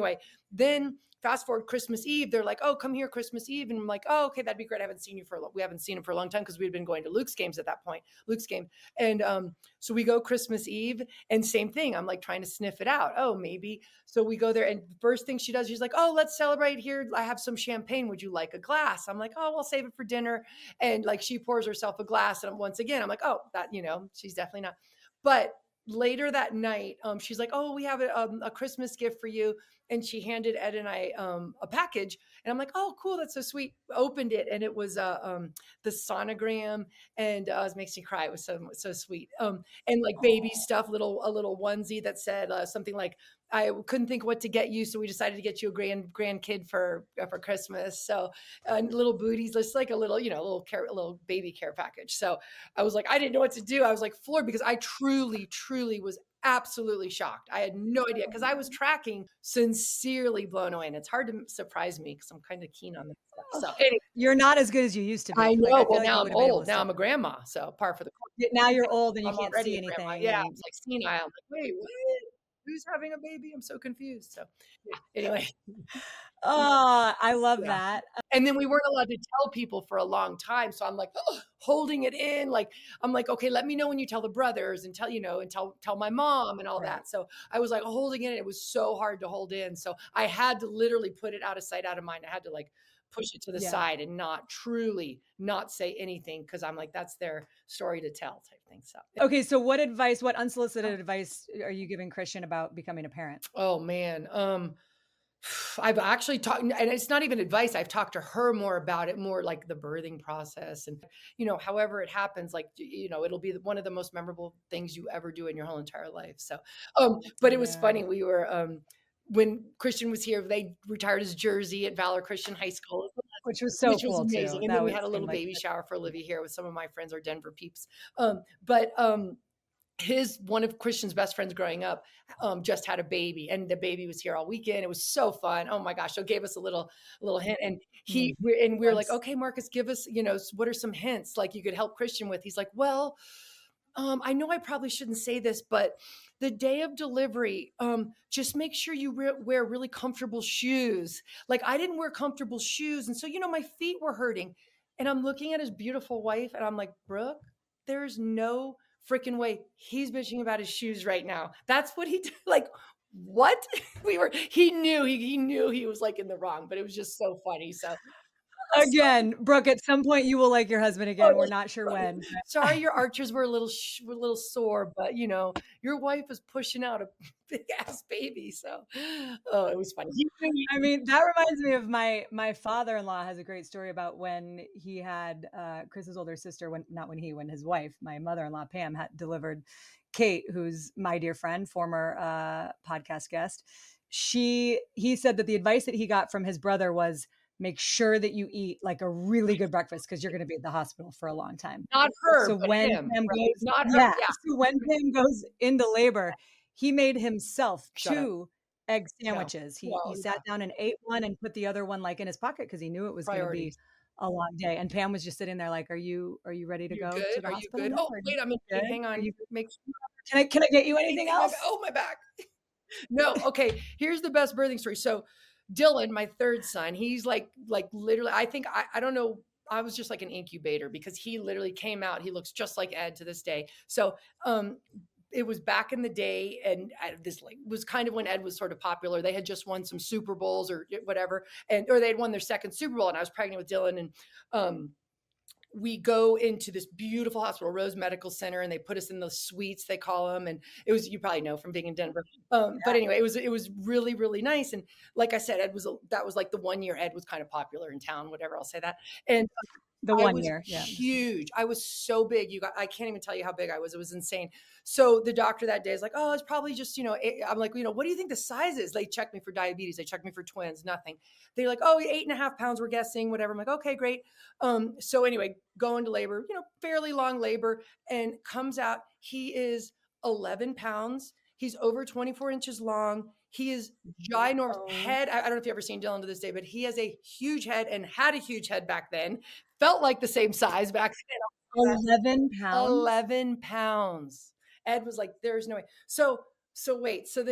[SPEAKER 2] Then fast forward Christmas Eve, they're like, oh, come here Christmas Eve. And I'm like, oh, okay, that'd be great. I haven't seen you for a long, we haven't seen him for a long time because we'd been going to Luke's games at that point, Luke's game. And um, so we go Christmas Eve and same thing. I'm like trying to sniff it out. Oh, maybe. So we go there and the first thing she does, she's like, oh, let's celebrate here. I have some champagne. Would you like a glass? I'm like, oh, we'll save it for dinner. And like she pours herself a glass. And once again, I'm like, oh, that, you know, she's definitely not. But later that night, um, she's like, oh, we have a, um, a Christmas gift for you. And she handed Ed and I um, a package. And I'm like, oh, cool. That's so sweet. Opened it. And it was uh, um, the sonogram. And uh, it makes me cry. It was so, so sweet. Um, and like baby stuff, little, a little onesie that said uh, something like, I couldn't think what to get you. So we decided to get you a grand grandkid for, uh, for Christmas. So uh, little booties, just like a little, you know, a little care, a little baby care package. So I was like, I didn't know what to do. I was like floored because I truly, truly was absolutely shocked. I had no idea because I was tracking, sincerely blown away. And it's hard to surprise me because I'm kind of keen on this stuff. So anyway,
[SPEAKER 1] you're not as good as you used to be.
[SPEAKER 2] I know.
[SPEAKER 1] Like, I
[SPEAKER 2] well,
[SPEAKER 1] like
[SPEAKER 2] now I'm old. Now I'm a grandma. So par for the course.
[SPEAKER 1] Now you're old and you
[SPEAKER 2] I'm
[SPEAKER 1] can't
[SPEAKER 2] already
[SPEAKER 1] see
[SPEAKER 2] a grandma.
[SPEAKER 1] anything.
[SPEAKER 2] Yeah,
[SPEAKER 1] and-
[SPEAKER 2] I'm like senile. I'm like, wait, what? Who's having a baby? I'm so confused. So yeah, anyway.
[SPEAKER 1] Oh, I love
[SPEAKER 2] Yeah.
[SPEAKER 1] that.
[SPEAKER 2] And then we weren't allowed to tell people for a long time. So I'm like, oh, holding it in. Like, I'm like, okay, let me know when you tell the brothers and tell, you know, and tell, tell my mom and all
[SPEAKER 1] Right.
[SPEAKER 2] that. So I was like holding it. It was so hard to hold in. So I had to literally put it out of sight, out of mind. I had to like push it to the
[SPEAKER 1] Yeah.
[SPEAKER 2] side and not truly not say anything. Cause I'm like, that's their story to tell type thing. So,
[SPEAKER 1] Okay. So what advice, what unsolicited advice are you giving Christian about becoming a parent?
[SPEAKER 2] oh man. Um, I've actually talked, and it's not even advice. I've talked to her more about it, more like the birthing process. And, you know, however it happens, like, you know, it'll be one of the most memorable things you ever do in your whole entire life. So, um, but it was
[SPEAKER 1] Yeah.
[SPEAKER 2] funny. We were, um, when Christian was here, they retired his jersey at Valor Christian High School,
[SPEAKER 1] Which was so
[SPEAKER 2] which was
[SPEAKER 1] cool
[SPEAKER 2] amazing.
[SPEAKER 1] too.
[SPEAKER 2] And
[SPEAKER 1] That
[SPEAKER 2] then we
[SPEAKER 1] would
[SPEAKER 2] had a
[SPEAKER 1] seem
[SPEAKER 2] little
[SPEAKER 1] like
[SPEAKER 2] baby
[SPEAKER 1] such-
[SPEAKER 2] shower for Olivia here with some of my friends, our Denver peeps. Um, but, um, his one of Christian's best friends growing up um, just had a baby, and the baby was here all weekend. It was so fun. Oh my gosh! So gave us a little a little hint, and he we and we were like,
[SPEAKER 1] Nice.
[SPEAKER 2] okay, Marcus, give us, you know, what are some hints like you could help Christian with? He's like, well, um, I know I probably shouldn't say this, but the day of delivery, um, just make sure you re- wear really comfortable shoes. Like I didn't wear comfortable shoes, and so you know my feet were hurting. And I'm looking at his beautiful wife, and I'm like, Brooke, there's no freaking way he's bitching about his shoes right now. That's what he did. Like, what? We were, he knew, he, he knew he was like in the wrong, but it was just so funny. So
[SPEAKER 1] Again, Brooke, at some point you will like your husband again. We're not sure when.
[SPEAKER 2] sorry, your archers were a little, sh- were a little sore, but you know, your wife is pushing out a big ass baby. So, oh, it was funny. He-
[SPEAKER 1] I mean, that reminds me of my my father-in-law has a great story about when he had uh, Chris's older sister, when not when he, when his wife, my mother-in-law Pam, had delivered Kate, who's my dear friend, former uh, podcast guest. She he said that the advice that he got from his brother was, make sure that you eat like a really good breakfast because you're going to be at the hospital for a long time.
[SPEAKER 2] Not her,
[SPEAKER 1] So
[SPEAKER 2] but
[SPEAKER 1] when
[SPEAKER 2] him,
[SPEAKER 1] Pam
[SPEAKER 2] right?
[SPEAKER 1] goes,
[SPEAKER 2] Not her,
[SPEAKER 1] yeah,
[SPEAKER 2] yeah.
[SPEAKER 1] So when Pam goes into labor, he made himself
[SPEAKER 2] Shut up.
[SPEAKER 1] two egg sandwiches. He
[SPEAKER 2] Well,
[SPEAKER 1] he sat down and ate one and put the other one like in his pocket because he knew it was going to be
[SPEAKER 2] Priorities.
[SPEAKER 1] a long day. And Pam was just sitting there like, "Are you are you ready to
[SPEAKER 2] You
[SPEAKER 1] go
[SPEAKER 2] good?
[SPEAKER 1] to the
[SPEAKER 2] Are you
[SPEAKER 1] hospital?"
[SPEAKER 2] good?
[SPEAKER 1] now?
[SPEAKER 2] Oh,
[SPEAKER 1] Are you
[SPEAKER 2] wait, I'm in,
[SPEAKER 1] good?
[SPEAKER 2] hang
[SPEAKER 1] Are
[SPEAKER 2] on.
[SPEAKER 1] you-
[SPEAKER 2] Make
[SPEAKER 1] Can I can I get you anything
[SPEAKER 2] anything my
[SPEAKER 1] else?
[SPEAKER 2] ba- oh, my back. No, okay. Here's the best birthing story. So Dylan, my third son, he's like, like literally, I think, I, I don't know. I was just like an incubator because he literally came out. He looks just like Ed to this day. So, um, it was back in the day, and I, this like was kind of when Ed was sort of popular. They had just won some Super Bowls or whatever, and or they had won their second Super Bowl, and I was pregnant with Dylan, and um, we go into this beautiful hospital, Rose Medical Center, and they put us in the suites, they call them. And it was, you probably know from being in Denver. Um, but anyway, it was, it was really, really nice. And like I said, Ed was, that was like the one year Ed was kind of popular in town, whatever, I'll say that. And
[SPEAKER 1] The
[SPEAKER 2] I
[SPEAKER 1] one
[SPEAKER 2] was
[SPEAKER 1] year, yeah.
[SPEAKER 2] huge. I was so big. You got, I can't even tell you how big I was. It was insane. So the doctor that day is like, oh, it's probably just, you know, eight. I'm like, you know, what do you think the size is? They checked me for diabetes. They checked me for twins, nothing. They're like, oh, eight and a half pounds, we're guessing, whatever. I'm like, okay, great. Um, so anyway, go into labor, you know, fairly long labor, and comes out. He is eleven pounds. He's over twenty-four inches long. He is ginormous
[SPEAKER 1] Oh.
[SPEAKER 2] head. I, I don't know if you've ever seen Dylan to this day, but he has a huge head and had a huge head back then. Felt like the same size back then.
[SPEAKER 1] eleven pounds.
[SPEAKER 2] eleven pounds. Ed was like, there's no way. So, so wait, so then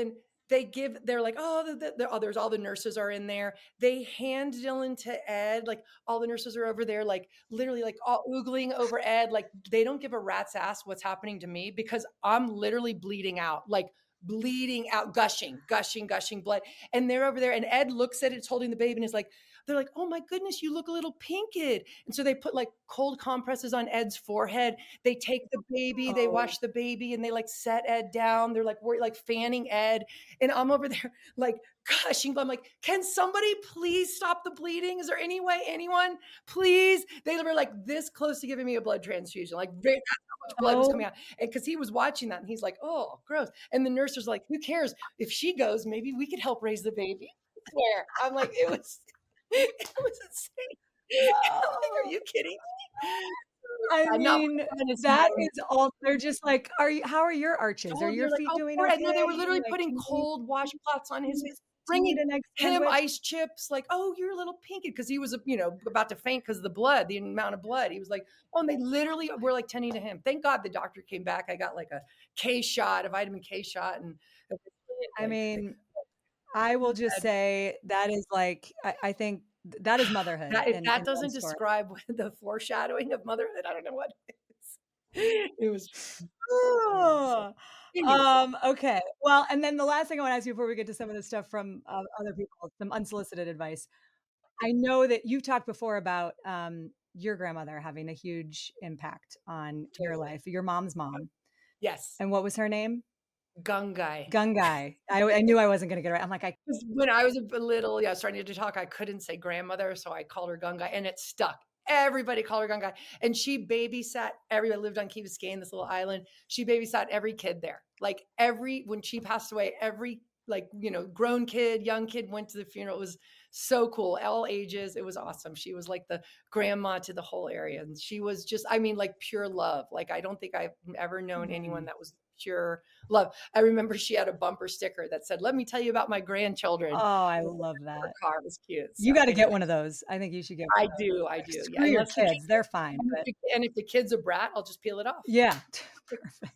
[SPEAKER 2] they give, they're like, oh, the, the, the, oh, there's all the nurses are in there. They hand Dylan to Ed. Like all the nurses are over there, like literally like all oogling over Ed. Like they don't give a rat's ass what's happening to me because I'm literally bleeding out, like bleeding out, gushing, gushing, gushing blood. And they're over there and Ed looks at it, it's holding the baby and is like, they're like, oh my goodness, you look a little pinked. And so they put like cold compresses on Ed's forehead. They take the baby, they
[SPEAKER 1] Oh.
[SPEAKER 2] wash the baby and they like set Ed down. They're like, we're like fanning Ed. And I'm over there like gushing. I'm like, can somebody please stop the bleeding? Is there any way, anyone, please? They were like this close to giving me a blood transfusion. Like very, that's how much blood was
[SPEAKER 1] Oh.
[SPEAKER 2] coming out. And because he was watching that and he's like, oh, gross. And the nurse was like, who cares? If she goes, maybe we could help raise the baby. I swear. I'm like, it was, it was insane. I'm like, are you kidding me?
[SPEAKER 1] I
[SPEAKER 2] I'm not-
[SPEAKER 1] mean, that is all. They're just like, are you? How are your arches?
[SPEAKER 2] Oh,
[SPEAKER 1] Are your
[SPEAKER 2] they're like,
[SPEAKER 1] feet
[SPEAKER 2] oh,
[SPEAKER 1] doing
[SPEAKER 2] poor
[SPEAKER 1] okay?
[SPEAKER 2] Ed. No, they were literally
[SPEAKER 1] Like,
[SPEAKER 2] putting
[SPEAKER 1] do you-
[SPEAKER 2] cold washcloths on his face,
[SPEAKER 1] do you
[SPEAKER 2] bringing
[SPEAKER 1] need an egg
[SPEAKER 2] him
[SPEAKER 1] sandwich?
[SPEAKER 2] ice chips. Like, oh, you're a little pinky because he was, you know, about to faint because of the blood, the amount of blood. He was like, oh, and they literally were like tending to him. Thank God the doctor came back. I got like a K shot, a vitamin K shot, and
[SPEAKER 1] I mean, I will just say that is like, I, I think that is motherhood.
[SPEAKER 2] that, if
[SPEAKER 1] in-
[SPEAKER 2] that
[SPEAKER 1] in
[SPEAKER 2] doesn't
[SPEAKER 1] one story.
[SPEAKER 2] describe the foreshadowing of motherhood, I don't know what it is. It was.
[SPEAKER 1] Oh. Um, okay. Well, and then the last thing I want to ask you before we get to some of the stuff from uh, other people, some unsolicited advice. I know that you've talked before about um, your grandmother having a huge impact on your life, your mom's mom.
[SPEAKER 2] Yes,
[SPEAKER 1] And what was her name?
[SPEAKER 2] Gungai.
[SPEAKER 1] Gungai. I, I knew I wasn't going to get it right. I'm like, I
[SPEAKER 2] When I was a little, yeah, starting to talk, I couldn't say grandmother, so I called her Gungai, and it stuck. Everybody called her Gungai, and she babysat everybody. Lived on Key Biscayne, this little island. She babysat every kid there. Like every when she passed away, every like you know grown kid, young kid went to the funeral. It was so cool, all ages. It was awesome. She was like the grandma to the whole area, and she was just, I mean, like pure love. Like I don't think I've ever known anyone that was pure love. I remember she had a bumper sticker that said, "Let me tell you about my grandchildren."
[SPEAKER 1] Oh, I love
[SPEAKER 2] Her
[SPEAKER 1] that.
[SPEAKER 2] car was cute.
[SPEAKER 1] You
[SPEAKER 2] So
[SPEAKER 1] got to get
[SPEAKER 2] anyway,
[SPEAKER 1] one of those. I think you should get
[SPEAKER 2] I
[SPEAKER 1] one.
[SPEAKER 2] do, I do.
[SPEAKER 1] Screw
[SPEAKER 2] Yeah,
[SPEAKER 1] your
[SPEAKER 2] unless the
[SPEAKER 1] kids. They're fine.
[SPEAKER 2] and
[SPEAKER 1] But
[SPEAKER 2] if the- and if the kid's a brat, I'll just peel it off.
[SPEAKER 1] yeah. Perfect.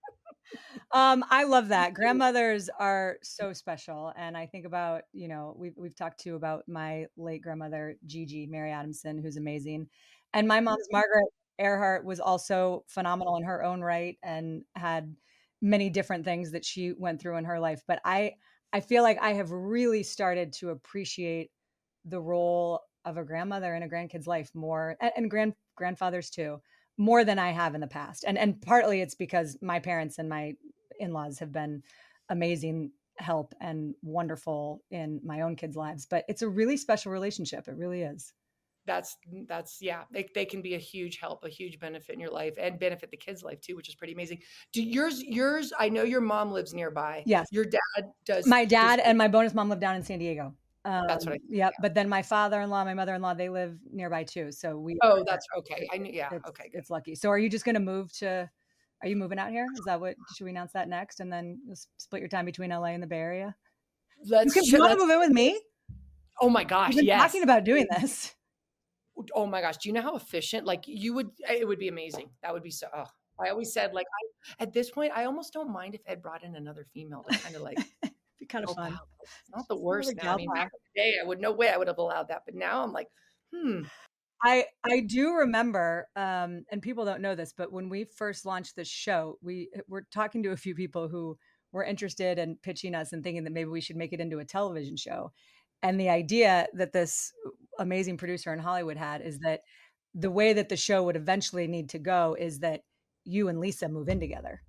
[SPEAKER 1] Um, I love that. Grandmothers are so special. And I think about, you know, we've, we've talked too about my late grandmother, Gigi, Mary Adamson, who's amazing. And my mom's Margaret Earhart was also phenomenal in her own right and had many different things that she went through in her life. But I, I feel like I have really started to appreciate the role of a grandmother in a grandkid's life more, and, and grand grandfathers too, more than I have in the past. And and partly it's because my parents and my in-laws have been amazing help and wonderful in my own kids' lives. But it's a really special relationship. It really is.
[SPEAKER 2] That's that's yeah. They they can be a huge help, a huge benefit in your life, and benefit the kids' life too, which is pretty amazing. Do yours yours? I know your mom lives nearby.
[SPEAKER 1] Yes.
[SPEAKER 2] Your dad does.
[SPEAKER 1] My dad
[SPEAKER 2] does-
[SPEAKER 1] and my bonus mom live down in San Diego. Um,
[SPEAKER 2] That's what I-
[SPEAKER 1] Yep. But then my father-in-law, my mother-in-law, they live nearby too. So we.
[SPEAKER 2] Oh, that's okay. I knew. Yeah.
[SPEAKER 1] It's,
[SPEAKER 2] Okay. Good.
[SPEAKER 1] it's lucky. So are you just going to move to, are you moving out here? Is that what, should we announce that next? And then you'll s- split your time between L A and the Bay Area?
[SPEAKER 2] Let's.
[SPEAKER 1] You
[SPEAKER 2] share-
[SPEAKER 1] want to
[SPEAKER 2] let's-
[SPEAKER 1] move in with me?
[SPEAKER 2] oh my gosh!
[SPEAKER 1] We've been
[SPEAKER 2] Yes.
[SPEAKER 1] talking about doing this.
[SPEAKER 2] oh my gosh, do you know how efficient? Like you would, it would be amazing. That would be so. Oh, I always said, like, I, at this point, I almost don't mind if Ed brought in another female to kind of like.
[SPEAKER 1] Be kind of
[SPEAKER 2] oh,
[SPEAKER 1] fun.
[SPEAKER 2] wow, it's not the worst.
[SPEAKER 1] Another
[SPEAKER 2] Now. I mean,
[SPEAKER 1] gal
[SPEAKER 2] back in the day, I would no way I would have allowed that, but now I'm like, hmm.
[SPEAKER 1] I I do remember, um, and people don't know this, but when we first launched this show, we were talking to a few people who were interested in pitching us and thinking that maybe we should make it into a television show. And the idea that this amazing producer in Hollywood had is that the way that the show would eventually need to go is that you and Lisa move in together.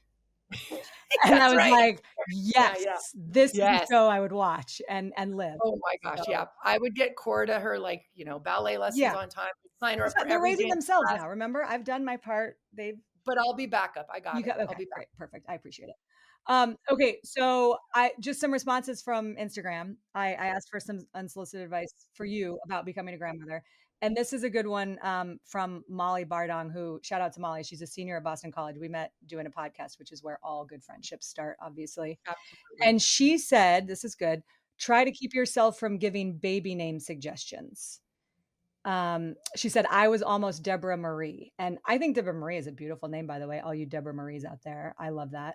[SPEAKER 1] And I was
[SPEAKER 2] right.
[SPEAKER 1] like, yes,
[SPEAKER 2] yeah.
[SPEAKER 1] this
[SPEAKER 2] Yes.
[SPEAKER 1] is the show I would watch and and live.
[SPEAKER 2] Oh my gosh,
[SPEAKER 1] So-
[SPEAKER 2] yeah. I would get Cora her like, you know, ballet lessons
[SPEAKER 1] Yeah.
[SPEAKER 2] on time, sign her up for
[SPEAKER 1] They're
[SPEAKER 2] every
[SPEAKER 1] raising
[SPEAKER 2] dance
[SPEAKER 1] themselves
[SPEAKER 2] class,
[SPEAKER 1] now. Remember, I've done my part. They've
[SPEAKER 2] but I'll be backup. I got
[SPEAKER 1] You
[SPEAKER 2] it.
[SPEAKER 1] got
[SPEAKER 2] I'll
[SPEAKER 1] okay,
[SPEAKER 2] be back.
[SPEAKER 1] great, perfect. I appreciate it. Um, okay, so I just some responses from Instagram. I, I asked for some unsolicited advice for you about becoming a grandmother, and this is a good one um, from Molly Bardong. Who shout out to Molly? She's a senior at Boston College. We met doing a podcast, which is where all good friendships start, obviously.
[SPEAKER 2] Absolutely.
[SPEAKER 1] And she said, "This is good. Try to keep yourself from giving baby name suggestions." Um, she said, I was almost Deborah Marie. And I think Deborah Marie is a beautiful name, by the way. All you Deborah Maries out there. I love that.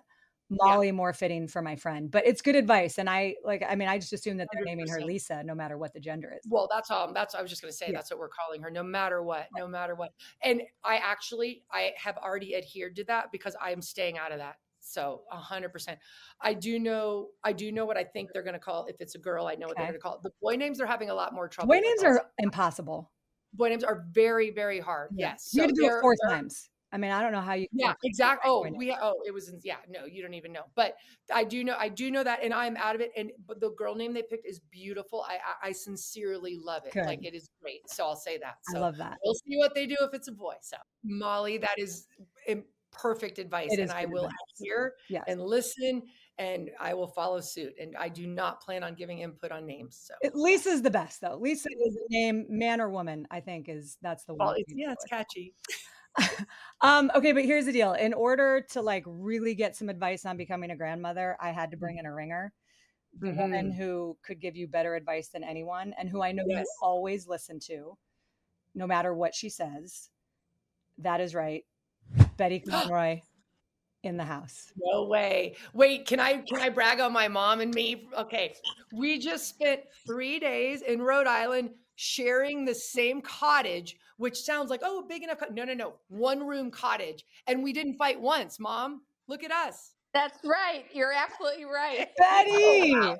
[SPEAKER 1] Molly
[SPEAKER 2] Yeah.
[SPEAKER 1] more fitting for my friend, but it's good advice. And I like, I mean, I just assume that they're naming her
[SPEAKER 2] one hundred percent.
[SPEAKER 1] Lisa, no matter what the gender is.
[SPEAKER 2] Well, that's all. That's I was just going to say.
[SPEAKER 1] Yeah.
[SPEAKER 2] That's what we're calling her, no matter what, no matter what. And I actually, I have already adhered to that because I am staying out of that. So a hundred percent. I do know, I do know what I think they're going to call. If it's a girl, I know what they're
[SPEAKER 1] Okay.
[SPEAKER 2] going to call it. The boy names are having a lot more trouble.
[SPEAKER 1] Boy
[SPEAKER 2] with
[SPEAKER 1] names
[SPEAKER 2] also.
[SPEAKER 1] are impossible.
[SPEAKER 2] Boy names are very, very hard.
[SPEAKER 1] Yeah.
[SPEAKER 2] Yes.
[SPEAKER 1] You
[SPEAKER 2] So
[SPEAKER 1] had to do it
[SPEAKER 2] they're-
[SPEAKER 1] four
[SPEAKER 2] they're-
[SPEAKER 1] times. I mean, I don't know how you.
[SPEAKER 2] Yeah, exactly. Oh,
[SPEAKER 1] Boy name.
[SPEAKER 2] we, oh, it was, in, yeah, no, you don't even know. But I do know, I do know that, and I'm out of it. And but the girl name they picked is beautiful. I, I, I sincerely love it.
[SPEAKER 1] Good.
[SPEAKER 2] Like it is great. So I'll say that. So
[SPEAKER 1] I love that.
[SPEAKER 2] we'll see what they do if it's a boy. So Molly, that is im- perfect advice,
[SPEAKER 1] It
[SPEAKER 2] and
[SPEAKER 1] is
[SPEAKER 2] I
[SPEAKER 1] good
[SPEAKER 2] will
[SPEAKER 1] advice.
[SPEAKER 2] hear
[SPEAKER 1] Yes.
[SPEAKER 2] and listen, and I will follow suit. And I do not plan on giving input on names. So
[SPEAKER 1] It, Lisa's the best though. Lisa is a name, man or woman, I think is that's the
[SPEAKER 2] well,
[SPEAKER 1] one.
[SPEAKER 2] it's, yeah, it's catchy.
[SPEAKER 1] um, okay, but here's the deal. In order to like really get some advice on becoming a grandmother, I had to bring in a ringer, the
[SPEAKER 2] Mhm.
[SPEAKER 1] woman who could give you better advice than anyone and who I know
[SPEAKER 2] Yes.
[SPEAKER 1] you always listen to, no matter what she says. That is right. Betty Conroy in the house.
[SPEAKER 2] No way. Wait, can I can I brag on my mom and me? Okay. We just spent three days in Rhode Island sharing the same cottage, which sounds like, oh, big enough. co-" No, no, no. One room cottage. And we didn't fight once, Mom. Look at us.
[SPEAKER 3] That's right. You're absolutely right.
[SPEAKER 1] Betty!
[SPEAKER 2] wow.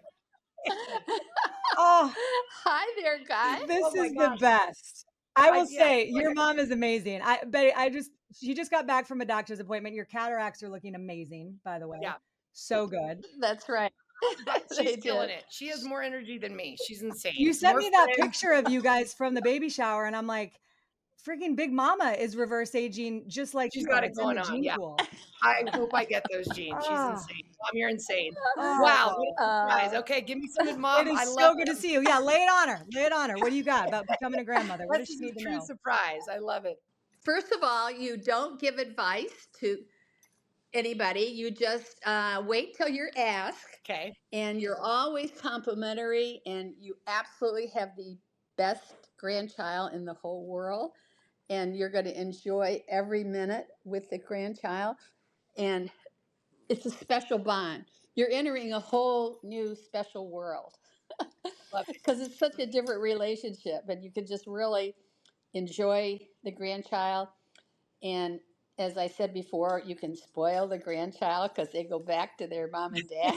[SPEAKER 1] Oh,
[SPEAKER 3] Hi there, guys.
[SPEAKER 1] this
[SPEAKER 2] Oh my
[SPEAKER 1] is the
[SPEAKER 2] gosh.
[SPEAKER 1] best. I
[SPEAKER 2] I-
[SPEAKER 1] will
[SPEAKER 2] yeah,
[SPEAKER 1] say
[SPEAKER 2] go
[SPEAKER 1] your
[SPEAKER 2] ahead.
[SPEAKER 1] mom is amazing. I Betty, I just she just got back from a doctor's appointment. Your cataracts are looking amazing, by the way.
[SPEAKER 2] Yeah.
[SPEAKER 1] So good.
[SPEAKER 3] That's right.
[SPEAKER 2] But
[SPEAKER 3] They
[SPEAKER 2] she's killing
[SPEAKER 3] did.
[SPEAKER 2] it. She has more energy than me. She's insane.
[SPEAKER 1] You sent
[SPEAKER 2] More
[SPEAKER 1] me that
[SPEAKER 2] friends.
[SPEAKER 1] picture of you guys from the baby shower, and I'm like, freaking Big Mama is reverse aging just like
[SPEAKER 2] She's
[SPEAKER 1] you.
[SPEAKER 2] got it
[SPEAKER 1] It's in
[SPEAKER 2] going
[SPEAKER 1] the
[SPEAKER 2] on,
[SPEAKER 1] gene
[SPEAKER 2] yeah.
[SPEAKER 1] pool.
[SPEAKER 2] I hope I get those genes. She's
[SPEAKER 1] Ah.
[SPEAKER 2] insane. Mom, you're insane.
[SPEAKER 1] Oh.
[SPEAKER 2] Wow. What a
[SPEAKER 3] Uh,
[SPEAKER 2] surprise. Okay, give me some good mom.
[SPEAKER 1] It is
[SPEAKER 2] I
[SPEAKER 1] so
[SPEAKER 2] love
[SPEAKER 1] good
[SPEAKER 2] it.
[SPEAKER 1] to see you. Yeah, lay it on her. Lay it on her. What do you got about becoming a grandmother? What does
[SPEAKER 2] This
[SPEAKER 1] she
[SPEAKER 2] is
[SPEAKER 1] need
[SPEAKER 2] a
[SPEAKER 1] to
[SPEAKER 2] true
[SPEAKER 1] know?
[SPEAKER 2] surprise. I love it.
[SPEAKER 3] First of all, you don't give advice to anybody. You just uh, wait till you're asked,
[SPEAKER 2] Okay.
[SPEAKER 3] and you're always complimentary, and you absolutely have the best grandchild in the whole world, and you're going to enjoy every minute with the grandchild, and it's a special bond. You're entering a whole new special world
[SPEAKER 2] Love it.
[SPEAKER 3] because it's such a different relationship, and you can just really enjoy the grandchild. And as I said before, you can spoil the grandchild because they go back to their mom and dad.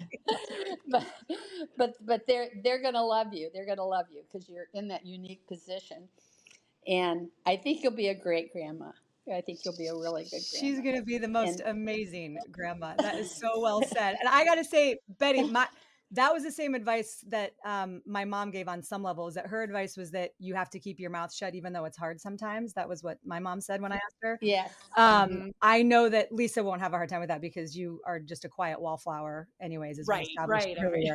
[SPEAKER 3] but but but they're they're gonna love you. They're gonna love you because you're in that unique position. And I think you'll be a great grandma. I think you'll be a really good grandma.
[SPEAKER 1] She's going to be the most
[SPEAKER 3] And-
[SPEAKER 1] amazing grandma. That is so well said. And I got to say, Betty, my that was the same advice that um, my mom gave on some levels. That her advice was that you have to keep your mouth shut, even though it's hard sometimes. That was what my mom said when I asked her.
[SPEAKER 3] Yes.
[SPEAKER 1] Um,
[SPEAKER 2] Mhm.
[SPEAKER 1] I know that Lisa won't have a hard time with that because you are just a quiet wallflower, anyways, as we
[SPEAKER 2] Right,
[SPEAKER 1] established
[SPEAKER 2] right,
[SPEAKER 1] earlier.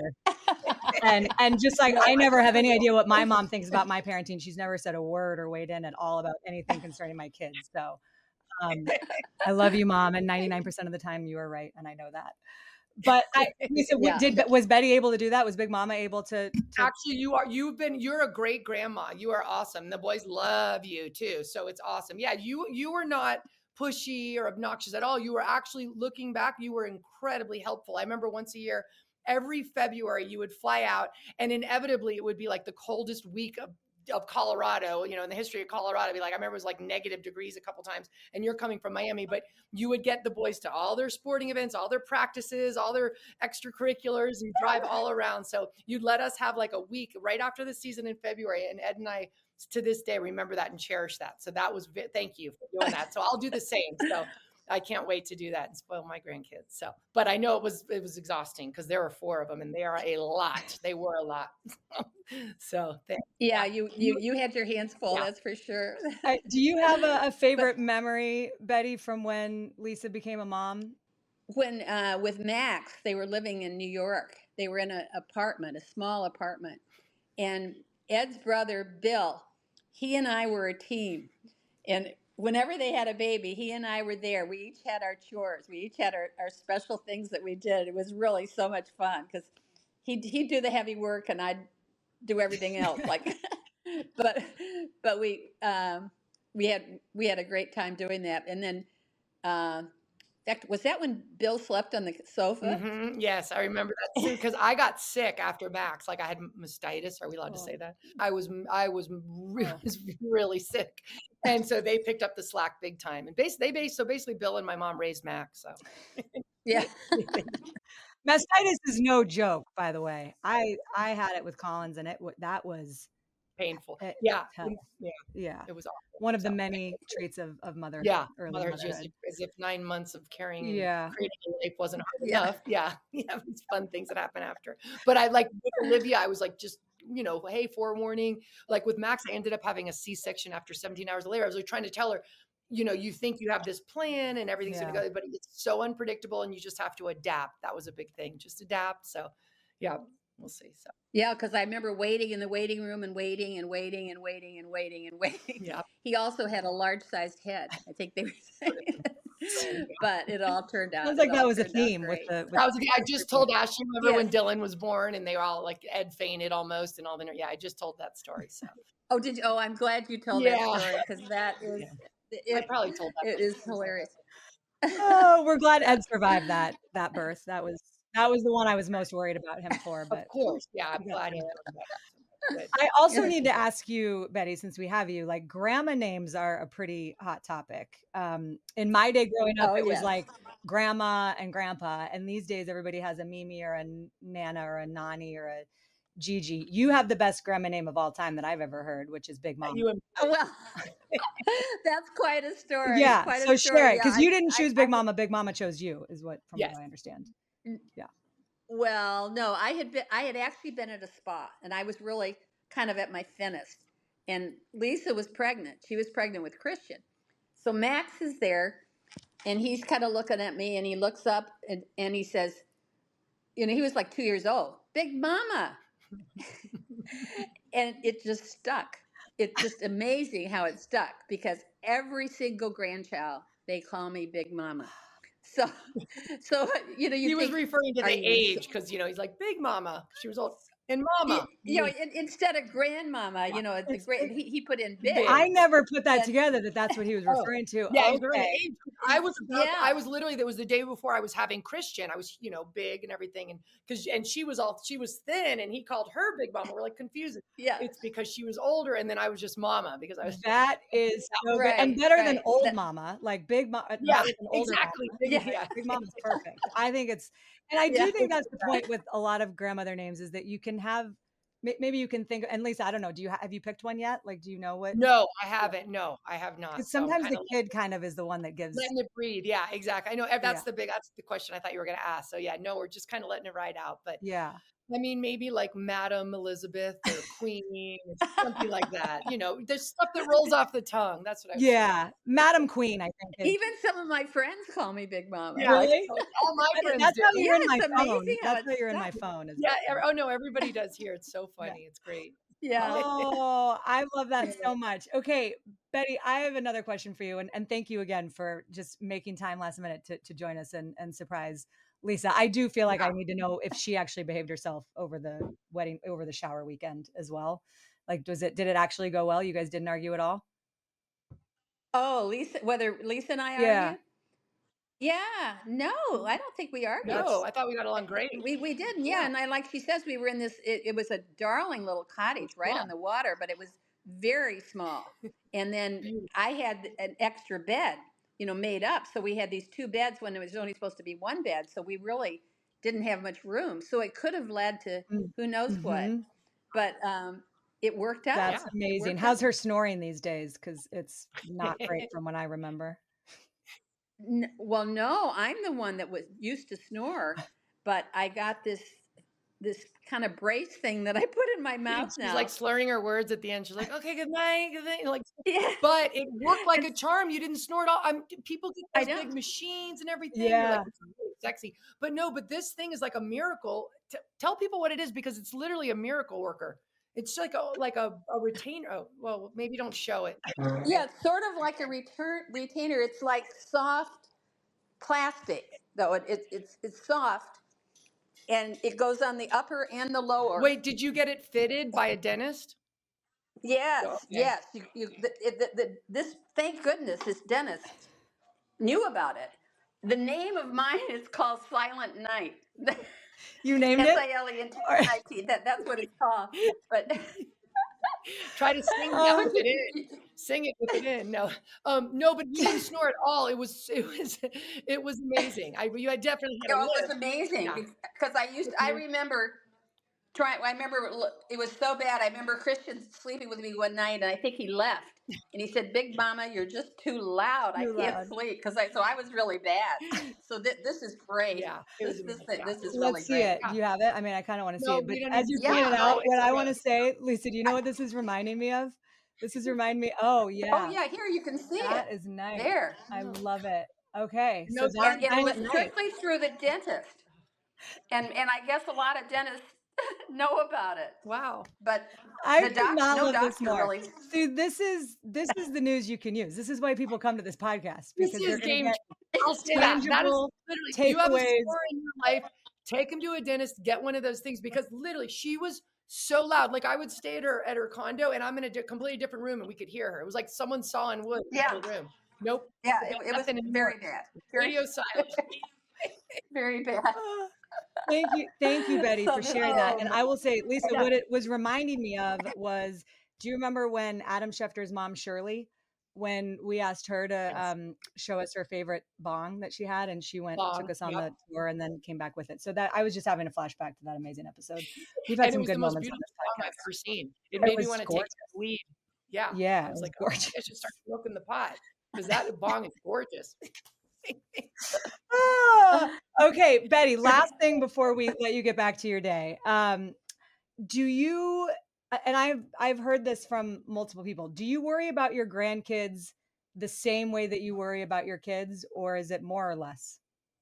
[SPEAKER 1] and and just like
[SPEAKER 2] No,
[SPEAKER 1] I
[SPEAKER 2] I
[SPEAKER 1] never have any
[SPEAKER 2] totally
[SPEAKER 1] idea what my mom thinks about my parenting. She's never said a word or weighed in at all about anything concerning my kids. So um, I love you, Mom, and ninety-nine percent of the time you are right, and I know that. But I, Lisa, w-
[SPEAKER 3] Yeah.
[SPEAKER 1] did was Betty able to do that? Was Big Mama able to? to
[SPEAKER 2] Actually, you are. You've been. You're a great grandma. You are awesome. The boys love you too. So it's awesome. Yeah, you you were not pushy or obnoxious at all. You were actually looking back. You were incredibly helpful. I remember once a year, every February, you would fly out, and inevitably it would be like the coldest week of. of Colorado, you know, in the history of Colorado, be like, I remember it was like negative degrees a couple times, and you're coming from Miami, but you would get the boys to all their sporting events, all their practices, all their extracurriculars, and drive all around. So you'd let us have like a week right after the season in February. And Ed and I, to this day, remember that and cherish that. So that was, thank you for doing that. So I'll do the same. So I can't wait to do that and spoil my grandkids. So, but I know it was, it was exhausting because there were four of them and they are a lot. They were a lot. So thank
[SPEAKER 3] Yeah, you you you had your hands full,
[SPEAKER 2] Yeah.
[SPEAKER 3] that's for sure.
[SPEAKER 1] uh, do you have a, a favorite memory, Betty, from when Lisa became a mom?
[SPEAKER 3] When uh, with Max, they were living in New York. They were in an apartment, a small apartment, and Ed's brother Bill, he and I were a team. And whenever they had a baby, he and I were there. We each had our chores. We each had our, our special things that we did. It was really so much fun because he'd he'd do the heavy work and I'd do everything else. Like, but but we um, we had we had a great time doing that. And then uh, fact, was that when Bill slept on the sofa?
[SPEAKER 2] Mm-hmm. Yes, I remember that too because I got sick after Max. Like I had mastitis. Are we allowed to
[SPEAKER 3] Oh,
[SPEAKER 2] say that? I was I was really,
[SPEAKER 3] oh.
[SPEAKER 2] was really sick, and so they picked up the slack big time. And basically, they based so basically, Bill and my mom raised Max. So
[SPEAKER 3] Yeah.
[SPEAKER 1] Mastitis is no joke, by the way. I I had it with Collins, and it wa- that was
[SPEAKER 2] painful.
[SPEAKER 1] it,
[SPEAKER 2] Yeah,
[SPEAKER 1] tough.
[SPEAKER 2] yeah,
[SPEAKER 1] Yeah,
[SPEAKER 2] it was awful.
[SPEAKER 1] one of the
[SPEAKER 2] So
[SPEAKER 1] many traits of of motherhood,
[SPEAKER 2] yeah,
[SPEAKER 1] early
[SPEAKER 2] motherhood just
[SPEAKER 1] motherhood.
[SPEAKER 2] as if nine months of carrying and
[SPEAKER 1] Yeah,
[SPEAKER 2] creating a life wasn't hard
[SPEAKER 3] Yeah.
[SPEAKER 2] enough. Yeah, yeah, these fun things that happen after. But I like with Olivia, I was like just you know, hey, forewarning. Like with Max, I ended up having a C-section after seventeen hours of labor. I was like trying to tell her, you know, you think you have this plan and everything's
[SPEAKER 1] yeah.
[SPEAKER 2] gonna go, but it's so unpredictable, and you just have to adapt. That was a big thing, just adapt. So, yeah, we'll see. So,
[SPEAKER 3] Yeah, because I remember waiting in the waiting room and waiting and waiting and waiting and waiting and waiting.
[SPEAKER 2] yeah.
[SPEAKER 3] He also had a large sized head. I think they were saying.
[SPEAKER 2] So, yeah.
[SPEAKER 3] But it all turned out.
[SPEAKER 1] Sounds
[SPEAKER 3] It
[SPEAKER 1] like that
[SPEAKER 3] all
[SPEAKER 1] was a
[SPEAKER 3] turned out
[SPEAKER 1] theme with
[SPEAKER 3] great.
[SPEAKER 1] the with
[SPEAKER 2] That was the I just told Ashley, remember when
[SPEAKER 3] Yes.
[SPEAKER 2] Dylan was born and they were all like Ed fainted almost and all the yeah, I just told that story. So
[SPEAKER 3] Oh, did you? Oh, I'm glad you told
[SPEAKER 2] Yeah.
[SPEAKER 3] that story because that is
[SPEAKER 2] Yeah. I
[SPEAKER 3] it,
[SPEAKER 2] probably told that.
[SPEAKER 3] it is hilarious.
[SPEAKER 1] Oh, we're glad Ed survived that that birth. That was that was the one I was most worried about him for. But
[SPEAKER 2] Of course. Yeah, I'm
[SPEAKER 1] we got
[SPEAKER 2] glad
[SPEAKER 1] through
[SPEAKER 2] he
[SPEAKER 1] it.
[SPEAKER 2] did that. Good.
[SPEAKER 1] I also need to ask you, Betty, since we have you, like grandma names are a pretty hot topic. Um, in my day growing up,
[SPEAKER 3] Oh,
[SPEAKER 1] it was
[SPEAKER 3] yes.
[SPEAKER 1] like grandma and grandpa. And these days, everybody has a Mimi or a Nana or a Nani or a Gigi. You have the best grandma name of all time that I've ever heard, which is Big Mom.
[SPEAKER 2] You and
[SPEAKER 3] Well, that's quite a story.
[SPEAKER 1] Yeah,
[SPEAKER 3] quite
[SPEAKER 1] so
[SPEAKER 3] a story.
[SPEAKER 1] share it
[SPEAKER 3] Yeah,
[SPEAKER 1] because
[SPEAKER 3] I-
[SPEAKER 1] you didn't
[SPEAKER 3] I-
[SPEAKER 1] choose
[SPEAKER 3] I-
[SPEAKER 1] Big Mama. Big Mama chose you, is what from
[SPEAKER 2] Yes.
[SPEAKER 1] what I understand.
[SPEAKER 3] Well, no, I had been, I had actually been at a spa and I was really kind of at my thinnest. And Lisa was pregnant. She was pregnant with Christian. So Max is there and he's kind of looking at me and he looks up and, and he says, you know, he was like two years old, Big Mama. And it just stuck. It's just amazing how it stuck because every single grandchild, they call me Big Mama. So, so you know, you
[SPEAKER 2] he was
[SPEAKER 3] think,
[SPEAKER 2] referring to
[SPEAKER 3] are
[SPEAKER 2] the
[SPEAKER 3] you
[SPEAKER 2] age because you know he's like Big Mama. She was old and
[SPEAKER 3] you,
[SPEAKER 2] Mama.
[SPEAKER 3] you know, in, instead of grandmama,
[SPEAKER 2] Yeah.
[SPEAKER 3] you know, the
[SPEAKER 1] It's
[SPEAKER 3] great
[SPEAKER 1] big.
[SPEAKER 3] he, he put in big.
[SPEAKER 2] Big.
[SPEAKER 1] I never put that
[SPEAKER 3] And-
[SPEAKER 1] together that that's what he was
[SPEAKER 2] Oh,
[SPEAKER 1] referring to.
[SPEAKER 2] Yeah, it was during the
[SPEAKER 1] Okay.
[SPEAKER 2] age. I was about,
[SPEAKER 3] Yeah.
[SPEAKER 2] I was literally that was the day before I was having Christian. I was, you know, big and everything, and because and she was all she was thin, and he called her Big Mama. We're like confused.
[SPEAKER 3] Yeah,
[SPEAKER 2] It's because she was older, and then I was just Mama because I was.
[SPEAKER 1] That is so good and
[SPEAKER 3] Right,
[SPEAKER 1] better than
[SPEAKER 3] right.
[SPEAKER 1] old
[SPEAKER 3] That-
[SPEAKER 1] mama, like Big Mama.
[SPEAKER 2] Yeah,
[SPEAKER 1] older
[SPEAKER 2] exactly.
[SPEAKER 1] Mama.
[SPEAKER 2] Big,
[SPEAKER 3] Yeah.
[SPEAKER 2] yeah.
[SPEAKER 1] Big Mama's perfect. I think it's, and I do
[SPEAKER 3] Yeah.
[SPEAKER 1] think that's the point with a lot of grandmother names is that you can have, may- maybe you can think, and Lisa, I don't know, do you ha- have you picked one yet? Like, do you know what?
[SPEAKER 2] No, I haven't. No, I have not.
[SPEAKER 1] Because
[SPEAKER 2] So I'm
[SPEAKER 1] sometimes the
[SPEAKER 2] kinda
[SPEAKER 1] kid kind of is the one that gives.
[SPEAKER 2] letting it breathe. Yeah, exactly. I know eh, that's
[SPEAKER 1] Yeah.
[SPEAKER 2] the big. That's the question I thought you were going to ask. So yeah, no, we're just kind of letting it ride out. But
[SPEAKER 1] Yeah.
[SPEAKER 2] I mean, maybe like Madam Elizabeth or Queen or something like that. You know, there's stuff that rolls off the tongue. That's what I was saying.
[SPEAKER 1] Yeah. Madam Queen, I think. Is,
[SPEAKER 3] Even some of my friends call me Big Mama.
[SPEAKER 2] Yeah,
[SPEAKER 1] Really?
[SPEAKER 2] all my
[SPEAKER 1] That-
[SPEAKER 2] friends
[SPEAKER 1] that's
[SPEAKER 2] do.
[SPEAKER 1] how you're in
[SPEAKER 3] Yeah,
[SPEAKER 1] my
[SPEAKER 3] it's
[SPEAKER 1] phone.
[SPEAKER 3] amazing how
[SPEAKER 1] That's how
[SPEAKER 3] it's
[SPEAKER 1] you're in my
[SPEAKER 3] stuck.
[SPEAKER 1] phone. Is
[SPEAKER 2] Yeah. ev- Oh no, everybody does here. It's so
[SPEAKER 1] Yeah.
[SPEAKER 2] funny. It's great.
[SPEAKER 3] Yeah.
[SPEAKER 1] Oh, I love that so much. Okay, Betty, I have another question for you. And, and thank you again for just making time last minute to, to join us and, and surprise Lisa. I do feel like I need to know if she actually behaved herself over the wedding, over the shower weekend as well. Like, does it, did it actually go well? You guys didn't argue at all?
[SPEAKER 3] Oh, Lisa, whether Lisa and I
[SPEAKER 1] Yeah.
[SPEAKER 3] argued? Yeah. No, I don't think we argued.
[SPEAKER 2] No, I thought we got along great.
[SPEAKER 3] We we didn't, yeah.
[SPEAKER 2] Yeah.
[SPEAKER 3] And I like she says, we were in this. It, it was a darling little cottage right
[SPEAKER 2] Yeah.
[SPEAKER 3] on the water, but it was very small. And then
[SPEAKER 2] Beautiful.
[SPEAKER 3] I had an extra bed, you know, made up. So we had these two beds when it was only supposed to be one bed. So we really didn't have much room. So it could have led to
[SPEAKER 1] Mm.
[SPEAKER 3] who knows what.
[SPEAKER 1] Mhm.
[SPEAKER 3] But um, it worked out.
[SPEAKER 1] That's
[SPEAKER 2] Yeah.
[SPEAKER 1] amazing.
[SPEAKER 3] worked
[SPEAKER 1] How's
[SPEAKER 3] out.
[SPEAKER 1] her snoring these days? Because it's not great from what I remember.
[SPEAKER 3] N- well, no, I'm the one that was used to snore, but I got this this kind of brace thing that I put in my mouth
[SPEAKER 2] She's
[SPEAKER 3] now.
[SPEAKER 2] like slurring her words at the end. She's like, "Okay, good night." Good night. Like,
[SPEAKER 3] Yeah.
[SPEAKER 2] but it worked like a charm. You didn't snore at all. I'm people get
[SPEAKER 3] I
[SPEAKER 2] those big
[SPEAKER 3] know.
[SPEAKER 2] machines and everything. You're
[SPEAKER 1] Yeah.
[SPEAKER 2] like, it's really sexy. But no, but this thing is like a miracle. T- tell people what it is because it's literally a miracle worker. It's like a like a, a retainer. Oh, well, maybe don't show it.
[SPEAKER 3] Yeah, it's sort of like a return retainer. It's like soft plastic, though. It, it, it's it's soft, and it goes on the upper and the lower.
[SPEAKER 2] Wait, did you get it fitted by a dentist?
[SPEAKER 3] Yes,
[SPEAKER 2] Okay.
[SPEAKER 3] yes. You, you, the, it- the, the, this, thank goodness, this dentist knew about it. The name of mine is called Silent Night.
[SPEAKER 1] You named it?
[SPEAKER 3] S I L E N T N I T. That, that's what it's called. But
[SPEAKER 2] Try to sing that
[SPEAKER 1] Oh.
[SPEAKER 2] with it in. Sing it with it in. No, um, no, but you didn't snore at all. It was, it was, it was amazing. I, you had definitely had a
[SPEAKER 3] oh, it was
[SPEAKER 2] lisp.
[SPEAKER 3] amazing
[SPEAKER 2] Yeah.
[SPEAKER 3] because I used. I remember trying. I remember it was so bad. I remember Christian sleeping with me one night, and I think he left. And he said, "Big Mama, you're just too loud. I
[SPEAKER 1] Too
[SPEAKER 3] can't
[SPEAKER 1] loud."
[SPEAKER 3] sleep." Because I so I was really bad. So th- this is great.
[SPEAKER 2] Yeah, it was
[SPEAKER 3] This this
[SPEAKER 2] amazing.
[SPEAKER 3] this
[SPEAKER 2] Yeah.
[SPEAKER 3] is really
[SPEAKER 1] Let's see
[SPEAKER 3] great.
[SPEAKER 1] it. Do you have it? I mean, I kind of want to see
[SPEAKER 2] No,
[SPEAKER 1] it, but
[SPEAKER 2] we don't
[SPEAKER 1] as
[SPEAKER 2] need
[SPEAKER 1] you're
[SPEAKER 2] to
[SPEAKER 3] see
[SPEAKER 1] pointing
[SPEAKER 3] it.
[SPEAKER 1] it out,
[SPEAKER 2] No,
[SPEAKER 1] what
[SPEAKER 2] it's
[SPEAKER 1] I want to
[SPEAKER 2] gross.
[SPEAKER 1] say, Lisa, do you know what this is reminding me of? This is reminding me. Oh yeah,
[SPEAKER 3] Oh yeah, here you can see
[SPEAKER 1] that
[SPEAKER 3] it.
[SPEAKER 1] is nice.
[SPEAKER 3] There.
[SPEAKER 1] I love it. Okay,
[SPEAKER 2] No
[SPEAKER 1] so that's
[SPEAKER 3] And, and it
[SPEAKER 1] kind
[SPEAKER 3] was
[SPEAKER 1] of nice.
[SPEAKER 3] strictly through the dentist. And and I guess a lot of dentists know about it.
[SPEAKER 2] Wow.
[SPEAKER 3] But
[SPEAKER 1] I
[SPEAKER 3] the
[SPEAKER 1] could
[SPEAKER 3] doc,
[SPEAKER 1] not
[SPEAKER 3] no
[SPEAKER 1] love this
[SPEAKER 3] doctor
[SPEAKER 1] more.
[SPEAKER 3] really.
[SPEAKER 1] See, this is this is the news you can use. This is why people come to this podcast
[SPEAKER 2] This
[SPEAKER 1] because
[SPEAKER 2] is
[SPEAKER 1] they're going to
[SPEAKER 2] game.
[SPEAKER 1] get
[SPEAKER 2] I'll say that. That is
[SPEAKER 1] tangible
[SPEAKER 2] literally, you have a
[SPEAKER 1] takeaways.
[SPEAKER 2] sore in your life, take him to a dentist, get one of those things, because literally she was so loud. Like I would stay at her at her condo and I'm in a di- completely different room and we could hear her. It was like someone sawing wood
[SPEAKER 3] Yeah.
[SPEAKER 2] in the room. Nope.
[SPEAKER 3] Yeah,
[SPEAKER 2] we
[SPEAKER 3] it,
[SPEAKER 2] got
[SPEAKER 3] it was
[SPEAKER 2] nothing anymore.
[SPEAKER 3] very bad. Very,
[SPEAKER 2] Radio silence.
[SPEAKER 3] very bad.
[SPEAKER 1] Ah, Thank you, thank you, Betty,
[SPEAKER 3] So
[SPEAKER 1] for
[SPEAKER 3] this-
[SPEAKER 1] sharing that.
[SPEAKER 2] oh,
[SPEAKER 1] And I will say, Lisa,
[SPEAKER 2] Yeah.
[SPEAKER 1] what it was reminding me of was, do you remember when Adam Schefter's mom, Shirley, when we asked her to
[SPEAKER 2] Yes.
[SPEAKER 1] um, show us her favorite bong that she had, and she went
[SPEAKER 2] Bong,
[SPEAKER 1] took us on
[SPEAKER 2] yep.
[SPEAKER 1] the tour and then came back with it. So that I was just having a flashback to that amazing episode. We've had
[SPEAKER 2] And it
[SPEAKER 1] some
[SPEAKER 2] was
[SPEAKER 1] good
[SPEAKER 2] the most
[SPEAKER 1] moments on
[SPEAKER 2] beautiful
[SPEAKER 1] this
[SPEAKER 2] song I've
[SPEAKER 1] podcast.
[SPEAKER 2] ever seen. It
[SPEAKER 1] It
[SPEAKER 2] made me
[SPEAKER 1] was
[SPEAKER 2] want to take
[SPEAKER 1] gorgeous.
[SPEAKER 2] weed. Yeah.
[SPEAKER 1] Yeah,
[SPEAKER 2] I
[SPEAKER 1] it
[SPEAKER 2] was
[SPEAKER 1] was
[SPEAKER 2] like, oh,
[SPEAKER 1] gorgeous.
[SPEAKER 2] I should start smoking the pot because that bong is gorgeous.
[SPEAKER 1] Ah, okay, Betty, last thing before we let you get back to your day. Um, do you, and I've I've heard this from multiple people, do you worry about your grandkids the same way that you worry about your kids, or is it more or less?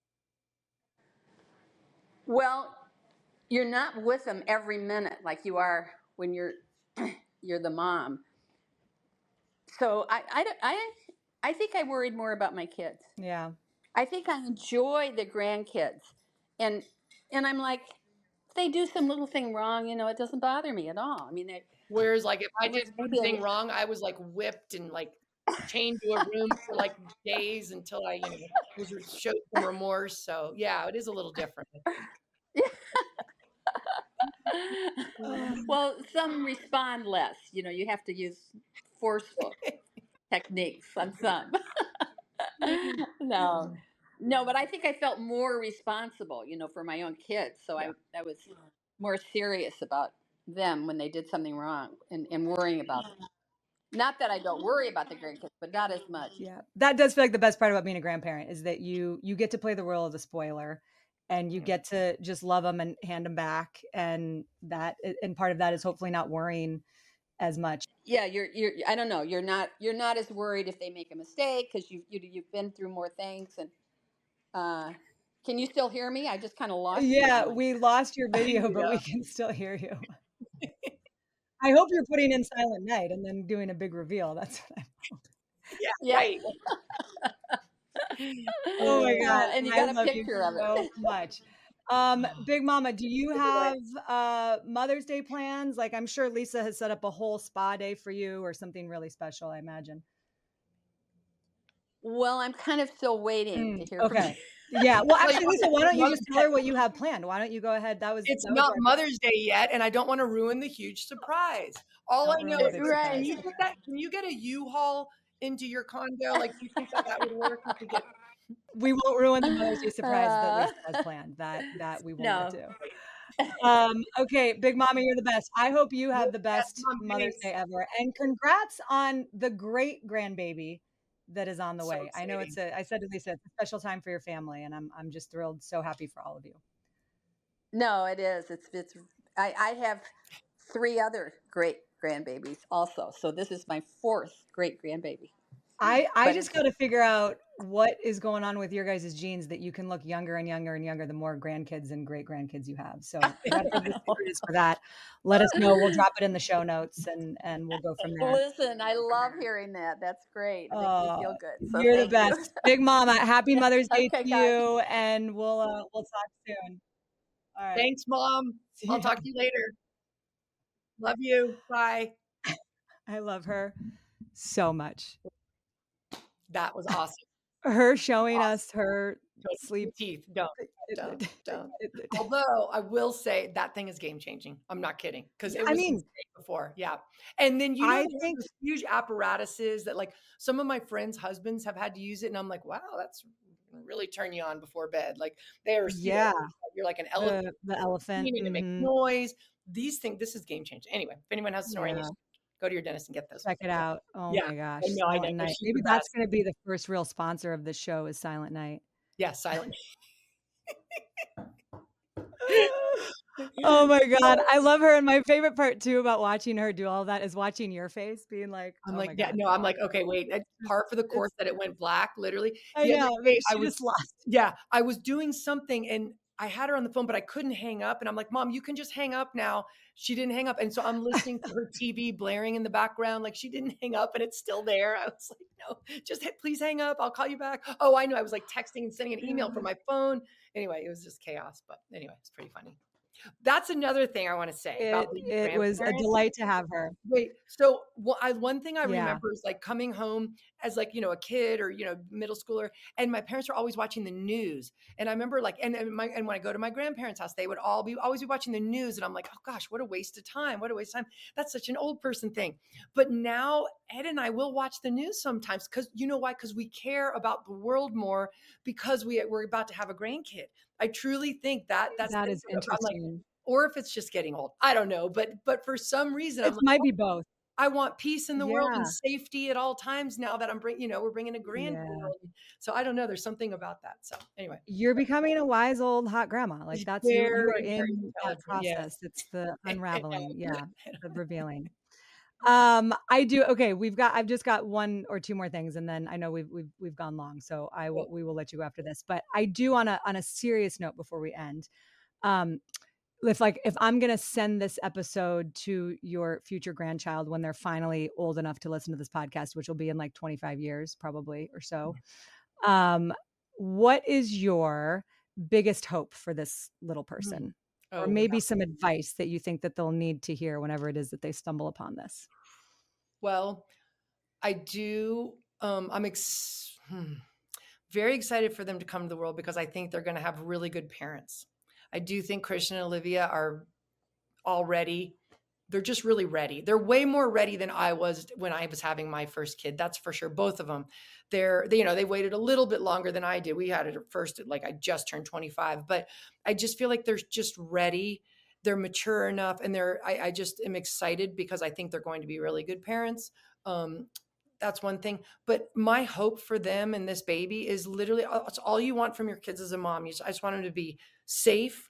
[SPEAKER 3] Well, you're not with them every minute like you are when you're you're the mom. So I I don't- I I think I worried more about my kids.
[SPEAKER 1] Yeah.
[SPEAKER 3] I think I enjoy the grandkids, and and I'm like, if they do some little thing wrong, you know, it doesn't bother me at all. I mean, they,
[SPEAKER 2] Whereas like if I did
[SPEAKER 3] Maybe I-
[SPEAKER 2] anything wrong, I was like whipped and like chained to a room for like days until I, you know, was showed some remorse. So yeah, it is a little different.
[SPEAKER 3] well, some respond less. You know, you have to use forceful techniques on some. no, no, but I think I felt more responsible, you know, for my own kids. So
[SPEAKER 2] Yeah.
[SPEAKER 3] I, I was more serious about them when they did something wrong and, and worrying about them. Not that I don't worry about the grandkids, but not as much.
[SPEAKER 1] Yeah. That does feel like the best part about being a grandparent is that you you get to play the role of the spoiler and you get to just love them and hand them back, and that and part of that is hopefully not worrying as much.
[SPEAKER 3] Yeah, you're you're I don't know, you're not you're not as worried if they make a mistake because you you you've been through more things. And uh can you still hear me? I just kind of lost you.
[SPEAKER 1] Yeah, we lost your video, but we
[SPEAKER 2] Yeah.
[SPEAKER 1] can still hear you. I hope you're putting in Silent Night and then doing a big reveal. That's what I'm.
[SPEAKER 2] Yeah,
[SPEAKER 3] Yeah.
[SPEAKER 2] right.
[SPEAKER 1] Oh my
[SPEAKER 3] Uh,
[SPEAKER 1] God.
[SPEAKER 3] and you
[SPEAKER 1] I
[SPEAKER 3] got a
[SPEAKER 1] love you
[SPEAKER 3] picture of it.
[SPEAKER 1] so much. Um, Big Mama, do you have uh Mother's Day plans? Like, I'm sure Lisa has set up a whole spa day for you or something really special, I imagine.
[SPEAKER 3] Well, I'm kind of still waiting
[SPEAKER 1] Mm,
[SPEAKER 3] to hear from
[SPEAKER 1] okay.
[SPEAKER 3] you.
[SPEAKER 1] Yeah. Well,
[SPEAKER 2] Like,
[SPEAKER 1] actually, Lisa, why don't you
[SPEAKER 2] Mother's
[SPEAKER 1] just tell her what you have planned? Why don't you go ahead? That was
[SPEAKER 2] It's
[SPEAKER 1] that was
[SPEAKER 2] not
[SPEAKER 1] our-
[SPEAKER 2] Mother's Day yet, and I don't want to ruin the huge surprise. All
[SPEAKER 1] Don't
[SPEAKER 2] I
[SPEAKER 1] ruin
[SPEAKER 2] know
[SPEAKER 1] the
[SPEAKER 2] is,
[SPEAKER 1] big
[SPEAKER 3] Right.
[SPEAKER 2] can
[SPEAKER 1] surprise.
[SPEAKER 2] you get that? Can you get a U-Haul into your condo? Like, do you think that that would work? We could get
[SPEAKER 1] We won't ruin the Mother's Day surprise that
[SPEAKER 3] Uh,
[SPEAKER 1] Lisa has planned. That that we will not
[SPEAKER 3] no.
[SPEAKER 1] do. Um, okay, Big Mama, you're the best. I hope you have the
[SPEAKER 2] Yes,
[SPEAKER 1] best
[SPEAKER 2] Mom,
[SPEAKER 1] Mother's
[SPEAKER 2] thanks.
[SPEAKER 1] Day ever. And congrats on the great grandbaby that is on the
[SPEAKER 2] So
[SPEAKER 1] way. I know
[SPEAKER 2] exciting.
[SPEAKER 1] it's a I said to Lisa, it's a special time for your family, and I'm I'm just thrilled, so happy for all of you.
[SPEAKER 3] No, it is. It's it's I, I have three other great grandbabies also. So this is my fourth great grandbaby.
[SPEAKER 1] I, I
[SPEAKER 3] But
[SPEAKER 1] just
[SPEAKER 3] it's-
[SPEAKER 1] got to figure out what is going on with your guys' genes that you can look younger and younger and younger the more grandkids and great grandkids you have. So whatever the secret is for that, let us know. We'll drop it in the show notes and and we'll go from there.
[SPEAKER 3] Listen, I love hearing that. That's great. It makes me feel
[SPEAKER 1] Oh,
[SPEAKER 3] good. So
[SPEAKER 1] you're the
[SPEAKER 3] thank you.
[SPEAKER 1] best, Big Mama. Happy Mother's Day
[SPEAKER 3] Okay,
[SPEAKER 1] to
[SPEAKER 3] guys.
[SPEAKER 1] you, and we'll uh, we'll talk soon. All right.
[SPEAKER 2] Thanks, Mom.
[SPEAKER 1] See
[SPEAKER 2] I'll
[SPEAKER 1] ya.
[SPEAKER 2] talk to you later. Love you. Bye.
[SPEAKER 1] I love her so much.
[SPEAKER 2] That was awesome.
[SPEAKER 1] Her showing us her
[SPEAKER 2] Don't
[SPEAKER 1] sleep.
[SPEAKER 2] teeth. Don't, don't, don't. Although I will say that thing is game changing. I'm not kidding. Cause it
[SPEAKER 1] I
[SPEAKER 2] was
[SPEAKER 1] mean,
[SPEAKER 2] insane before. Yeah. And then, you know,
[SPEAKER 1] I
[SPEAKER 2] there's
[SPEAKER 1] think,
[SPEAKER 2] those huge apparatuses that like some of my friends' husbands have had to use it. And I'm like, wow, that's really turn you on before bed. Like they're, you know,
[SPEAKER 1] yeah,
[SPEAKER 2] you're like an elephant.
[SPEAKER 1] the, the elephant.
[SPEAKER 2] You need to make
[SPEAKER 1] Mhm.
[SPEAKER 2] noise. These things, this is game changing. Anyway, if anyone has snoring
[SPEAKER 1] Yeah.
[SPEAKER 2] issues, go to your dentist and get those.
[SPEAKER 1] Check it out. Oh
[SPEAKER 2] Yeah.
[SPEAKER 1] my gosh.
[SPEAKER 2] I know, I know.
[SPEAKER 1] Silent Night.
[SPEAKER 2] She's
[SPEAKER 1] Maybe
[SPEAKER 2] the
[SPEAKER 1] that's
[SPEAKER 2] best.
[SPEAKER 1] going to be the first real sponsor of this show is Silent Night.
[SPEAKER 2] Yeah, silent.
[SPEAKER 1] Oh my God. I love her. And my favorite part too about watching her do all that is watching your face being like,
[SPEAKER 2] I'm
[SPEAKER 1] oh
[SPEAKER 2] like,
[SPEAKER 1] my
[SPEAKER 2] yeah,
[SPEAKER 1] God.
[SPEAKER 2] no, I'm like, okay, wait, it's par for the course that it went black, literally.
[SPEAKER 1] I
[SPEAKER 2] The other
[SPEAKER 1] know.
[SPEAKER 2] day,
[SPEAKER 1] She
[SPEAKER 2] I was,
[SPEAKER 1] just lost.
[SPEAKER 2] yeah, I was doing something and I had her on the phone, but I couldn't hang up. And I'm like, Mom, you can just hang up now. She didn't hang up. And so I'm listening to her T V blaring in the background. Like she didn't hang up and it's still there. I was like, no, just hit, please hang up. I'll call you back. Oh, I know. I was like texting and sending an email from my phone. Anyway, it was just chaos. But anyway, it's pretty funny. That's another thing I want to say about
[SPEAKER 1] It,
[SPEAKER 2] being
[SPEAKER 1] it was a
[SPEAKER 2] grandparents.
[SPEAKER 1] delight to have her.
[SPEAKER 2] Wait, so wha- I, one thing I
[SPEAKER 1] Yeah.
[SPEAKER 2] remember is like coming home as like, you know, a kid or, you know, middle schooler, and my parents were always watching the news. And I remember like, and, and my, and when I go to my grandparents' house, they would all be, always be watching the news. And I'm like, oh gosh, what a waste of time. What a waste of time. That's such an old person thing. But now Ed and I will watch the news sometimes because you know why? Because we care about the world more because we, we're about to have a grandkid. I truly think that that's
[SPEAKER 1] That
[SPEAKER 2] the-
[SPEAKER 1] is
[SPEAKER 2] I'm like,
[SPEAKER 1] interesting.
[SPEAKER 2] or if it's just getting old. I don't know. But but for some reason,
[SPEAKER 1] It
[SPEAKER 2] I'm like,
[SPEAKER 1] might be both.
[SPEAKER 2] I want peace in the world
[SPEAKER 1] Yeah.
[SPEAKER 2] and safety at all times now that I'm bringing, you know, we're bringing a grand
[SPEAKER 1] Yeah.
[SPEAKER 2] world. So I don't know. There's something about that. So anyway.
[SPEAKER 1] You're becoming a wise old hot grandma. Like that's you, you
[SPEAKER 2] Very,
[SPEAKER 1] are
[SPEAKER 2] very
[SPEAKER 1] in that
[SPEAKER 2] intelligent, yes.
[SPEAKER 1] process. It's the unraveling. Yeah.
[SPEAKER 2] I know.
[SPEAKER 1] The revealing. Um, I do. Okay. We've got, I've just got one or two more things and then I know we've, we've, we've gone long, so I will, we will let you go after this, but I do on a, on a serious note before we end. Um, if like, if I'm going to send this episode to your future grandchild when they're finally old enough to listen to this podcast, which will be in like twenty-five years probably or so. Um, what is your biggest hope for this little person?
[SPEAKER 2] Oh,
[SPEAKER 1] Or maybe some advice that you think that they'll need to hear whenever it is that they stumble upon this?
[SPEAKER 2] well, I do. Um, I'm ex- hmm, very excited for them to come to the world because I think they're going to have really good parents. I do think Christian and Olivia are already, they're just really ready. They're way more ready than I was when I was having my first kid. That's for sure. Both of them. They're, they, you know, they waited a little bit longer than I did. We had it at first, like I just turned twenty-five, but I just feel like they're just ready. They're mature enough. And they're, I, I just am excited because I think they're going to be really good parents. Um, that's one thing. But my hope for them and this baby is literally, it's all you want from your kids as a mom. You just, I just want them to be safe,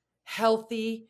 [SPEAKER 2] healthy,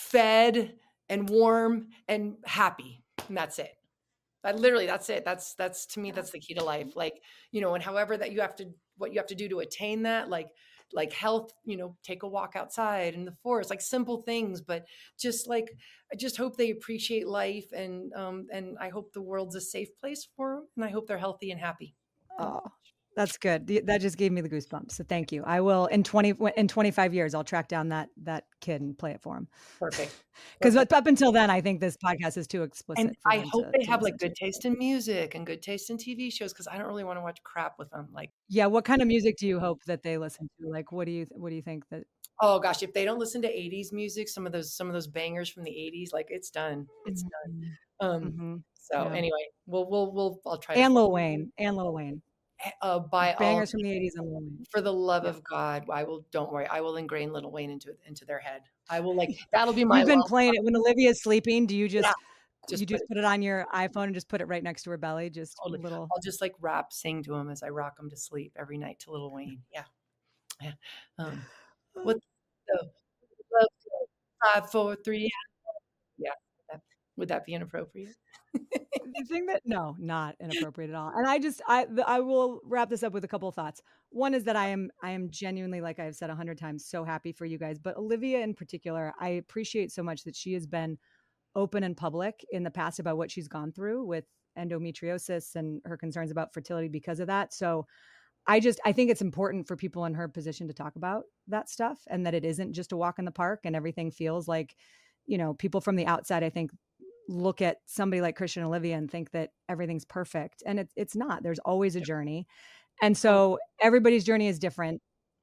[SPEAKER 2] fed, and warm and happy. And that's it. I literally, that's it. That's, that's to me, that's the key to life. Like, you know, and however that you have to, what you have to do to attain that, like, like health, you know, take a walk outside in the forest, like simple things, but just like, I just hope they appreciate life. And, um, and I hope the world's a safe place for them. And I hope they're healthy and happy.
[SPEAKER 1] Oh, that's good. The- That just gave me the goosebumps. So thank you. I will in twenty in twenty-five years, I'll track down that that kid and play it for him.
[SPEAKER 2] Perfect.
[SPEAKER 1] Because up until then, I think this podcast is too explicit.
[SPEAKER 2] And
[SPEAKER 1] for
[SPEAKER 2] I
[SPEAKER 1] them
[SPEAKER 2] hope
[SPEAKER 1] to-
[SPEAKER 2] they
[SPEAKER 1] to
[SPEAKER 2] have like
[SPEAKER 1] listen
[SPEAKER 2] good
[SPEAKER 1] to.
[SPEAKER 2] taste in music and good taste in T V shows because I don't really want to watch crap with them. Like,
[SPEAKER 1] Yeah. What kind of music do you hope that they listen to? Like, what do you what do you think that?
[SPEAKER 2] oh gosh, if they don't listen to eighties music, some of those some of those bangers from the eighties, like it's done. It's done. Um,
[SPEAKER 1] Mhm.
[SPEAKER 2] so
[SPEAKER 1] Yeah.
[SPEAKER 2] anyway, we'll we'll we'll I'll try
[SPEAKER 1] And
[SPEAKER 2] to
[SPEAKER 1] Lil Wayne and Lil Wayne.
[SPEAKER 2] uh, buy all
[SPEAKER 1] Bangers from the eighties and Lil Wayne.
[SPEAKER 2] for the love
[SPEAKER 1] Yeah.
[SPEAKER 2] of God. I will. Don't worry. I will ingrain Little Wayne into into their head. I will like that'll be my.
[SPEAKER 1] You've been
[SPEAKER 2] love
[SPEAKER 1] playing
[SPEAKER 2] song.
[SPEAKER 1] it when Olivia's sleeping. Do you just
[SPEAKER 2] Yeah, just
[SPEAKER 1] you
[SPEAKER 2] put
[SPEAKER 1] just
[SPEAKER 2] it-
[SPEAKER 1] put it on your iPhone and just put it right next to her belly? Just
[SPEAKER 2] Totally.
[SPEAKER 1] a little.
[SPEAKER 2] I'll just like rap, sing to him as I rock him to sleep every night to Little Wayne. Yeah, yeah. Um, what the love five, four, three. Yeah, that, would that be inappropriate?
[SPEAKER 1] The thing that no, not inappropriate at all. And I just I the, I will wrap this up with a couple of thoughts. One is that I am I am genuinely, like I've said a hundred times, so happy for you guys. But Olivia in particular, I appreciate so much that she has been open and public in the past about what she's gone through with endometriosis and her concerns about fertility because of that. So I just I think it's important for people in her position to talk about that stuff and that it isn't just a walk in the park and everything feels like, you know, people from the outside, I think, look at somebody like Christian and Olivia and think that everything's perfect. And it's it's not. There's always a journey. And so everybody's journey is different.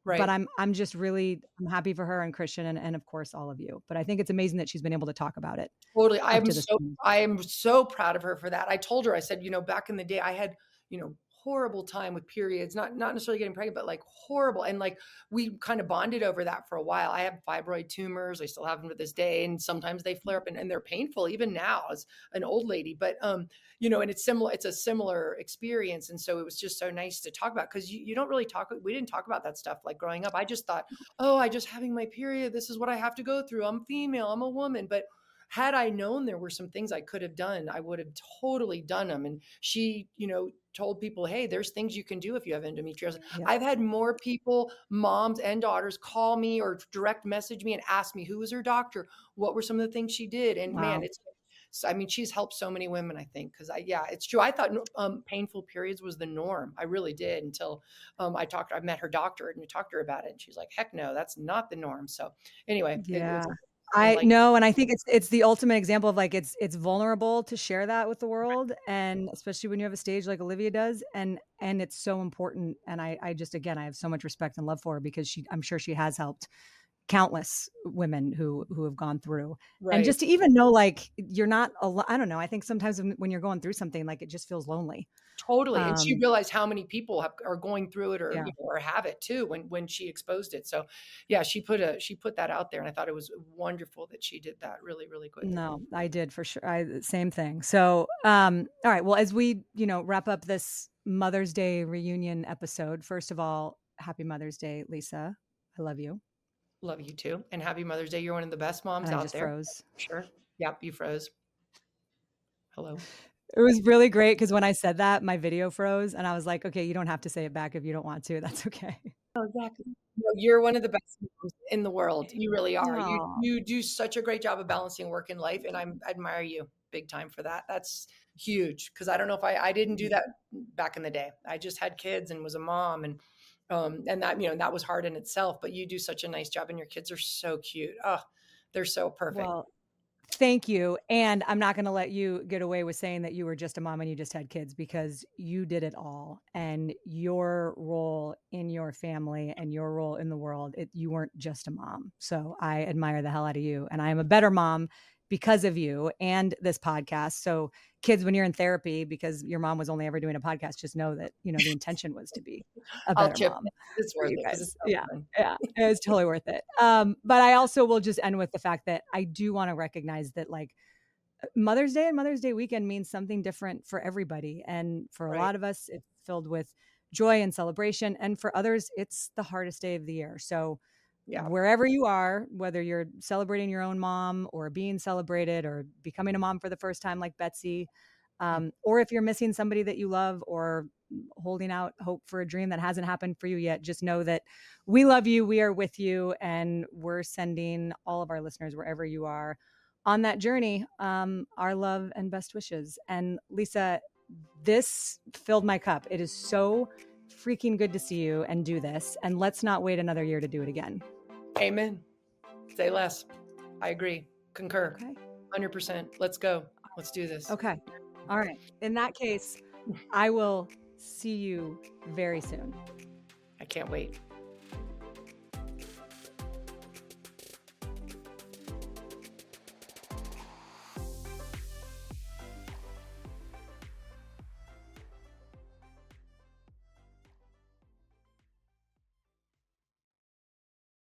[SPEAKER 2] Right.
[SPEAKER 1] But I'm I'm just really I'm happy for her and Christian and, and of course all of you. But I think it's amazing that she's been able to talk about it.
[SPEAKER 2] Totally.
[SPEAKER 1] up
[SPEAKER 2] I'm
[SPEAKER 1] to this
[SPEAKER 2] so
[SPEAKER 1] point.
[SPEAKER 2] I am so proud of her for that. I told her, I said, you know, back in the day, I had, you know, horrible time with periods, not not necessarily getting pregnant, but like horrible. And like we kind of bonded over that for a while. I have fibroid tumors. I still have them to this day. And sometimes they flare up and, and they're painful even now as an old lady. But um, you know, and it's similar, it's a similar experience. And so it was just so nice to talk about because you, you don't really talk, we didn't talk about that stuff like growing up. I just thought, oh, I just having my period. This is what I have to go through. I'm female, I'm a woman. But had I known there were some things I could have done, I would have totally done them. And she, you know, told people, hey, there's things you can do if you have endometriosis.
[SPEAKER 1] Yeah.
[SPEAKER 2] I've had more people, moms and daughters, call me or direct message me and ask me, who was her doctor? What were some of the things she did? And
[SPEAKER 1] Wow.
[SPEAKER 2] man, it's, I mean, she's helped so many women, I think, because I, yeah, it's true. I thought um, painful periods was the norm. I really did until um, I talked, I met her doctor and we talked to her about it. And she's like, heck no, that's not the norm. So anyway,
[SPEAKER 1] yeah.
[SPEAKER 2] it was,
[SPEAKER 1] I
[SPEAKER 2] like,
[SPEAKER 1] know, and I think it's it's the ultimate example of like it's it's vulnerable to share that with the world, and especially when you have a stage like Olivia does, and and it's so important. And I I just again I have so much respect and love for her because she I'm sure she has helped countless women who who have gone through,
[SPEAKER 2] right.
[SPEAKER 1] and just to even know like you're not alone. I don't know. I think sometimes when, when you're going through something, like it just feels lonely.
[SPEAKER 2] Totally. And she
[SPEAKER 1] Um,
[SPEAKER 2] realized how many people have, are going through it or,
[SPEAKER 1] Yeah.
[SPEAKER 2] you know, or have it too when, when she exposed it. So yeah, she put a, she put that out there and I thought it was wonderful that she did that really, really quickly.
[SPEAKER 1] No, I did for sure. I same thing. So, um, all right. Well, as we, you know, wrap up this Mother's Day reunion episode, first of all, happy Mother's Day, Lisa. I love you.
[SPEAKER 2] Love you too. And happy Mother's Day. You're one of the best moms
[SPEAKER 1] And I
[SPEAKER 2] out
[SPEAKER 1] just
[SPEAKER 2] there.
[SPEAKER 1] froze.
[SPEAKER 2] Sure. Yep. You froze. Hello.
[SPEAKER 1] It was really great because when I said that, my video froze and I was like, okay, you don't have to say it back if you don't want to. That's okay.
[SPEAKER 2] Oh, exactly. No, you're one of the best moms in the world. You really are. You,
[SPEAKER 1] Aw.
[SPEAKER 2] you do such a great job of balancing work and life. And I'm, I admire you big time for that. That's huge. Cause I don't know if I, I didn't do that back in the day. I just had kids and was a mom and, um, and that, you know, that was hard in itself, but you do such a nice job and your kids are so cute. Oh, they're so perfect.
[SPEAKER 1] Well, thank you. And I'm not going to let you get away with saying that you were just a mom and you just had kids because you did it all. And your role in your family and your role in the world, it, you weren't just a mom. So I admire the hell out of you. And I am a better mom because of you and this podcast. So kids, when you're in therapy, because your mom was only ever doing a podcast, just know that, you know, the intention was to be a
[SPEAKER 2] I'll
[SPEAKER 1] better
[SPEAKER 2] chip
[SPEAKER 1] mom.
[SPEAKER 2] in. It's worth
[SPEAKER 1] you
[SPEAKER 2] it. 'cause
[SPEAKER 1] guys.
[SPEAKER 2] it's so
[SPEAKER 1] Yeah.
[SPEAKER 2] fun.
[SPEAKER 1] Yeah, it was totally worth it. Um, but I also will just end with the fact that I do want to recognize that like Mother's Day and Mother's Day weekend means something different for everybody. And for a
[SPEAKER 2] Right.
[SPEAKER 1] lot of us, it's filled with joy and celebration. And for others, it's the hardest day of the year. So
[SPEAKER 2] Yeah.
[SPEAKER 1] wherever you are, whether you're celebrating your own mom or being celebrated or becoming a mom for the first time like Betsy, um, or if you're missing somebody that you love or holding out hope for a dream that hasn't happened for you yet, just know that we love you, we are with you, and we're sending all of our listeners wherever you are on that journey, um, our love and best wishes. And Lisa, this filled my cup. It is so freaking good to see you and do this. And let's not wait another year to do it again.
[SPEAKER 2] Amen. Say less. I agree. Concur.
[SPEAKER 1] Okay.
[SPEAKER 2] one hundred percent. Let's go. Let's do this.
[SPEAKER 1] Okay. All right. In that case, I will see you very soon.
[SPEAKER 2] I can't wait.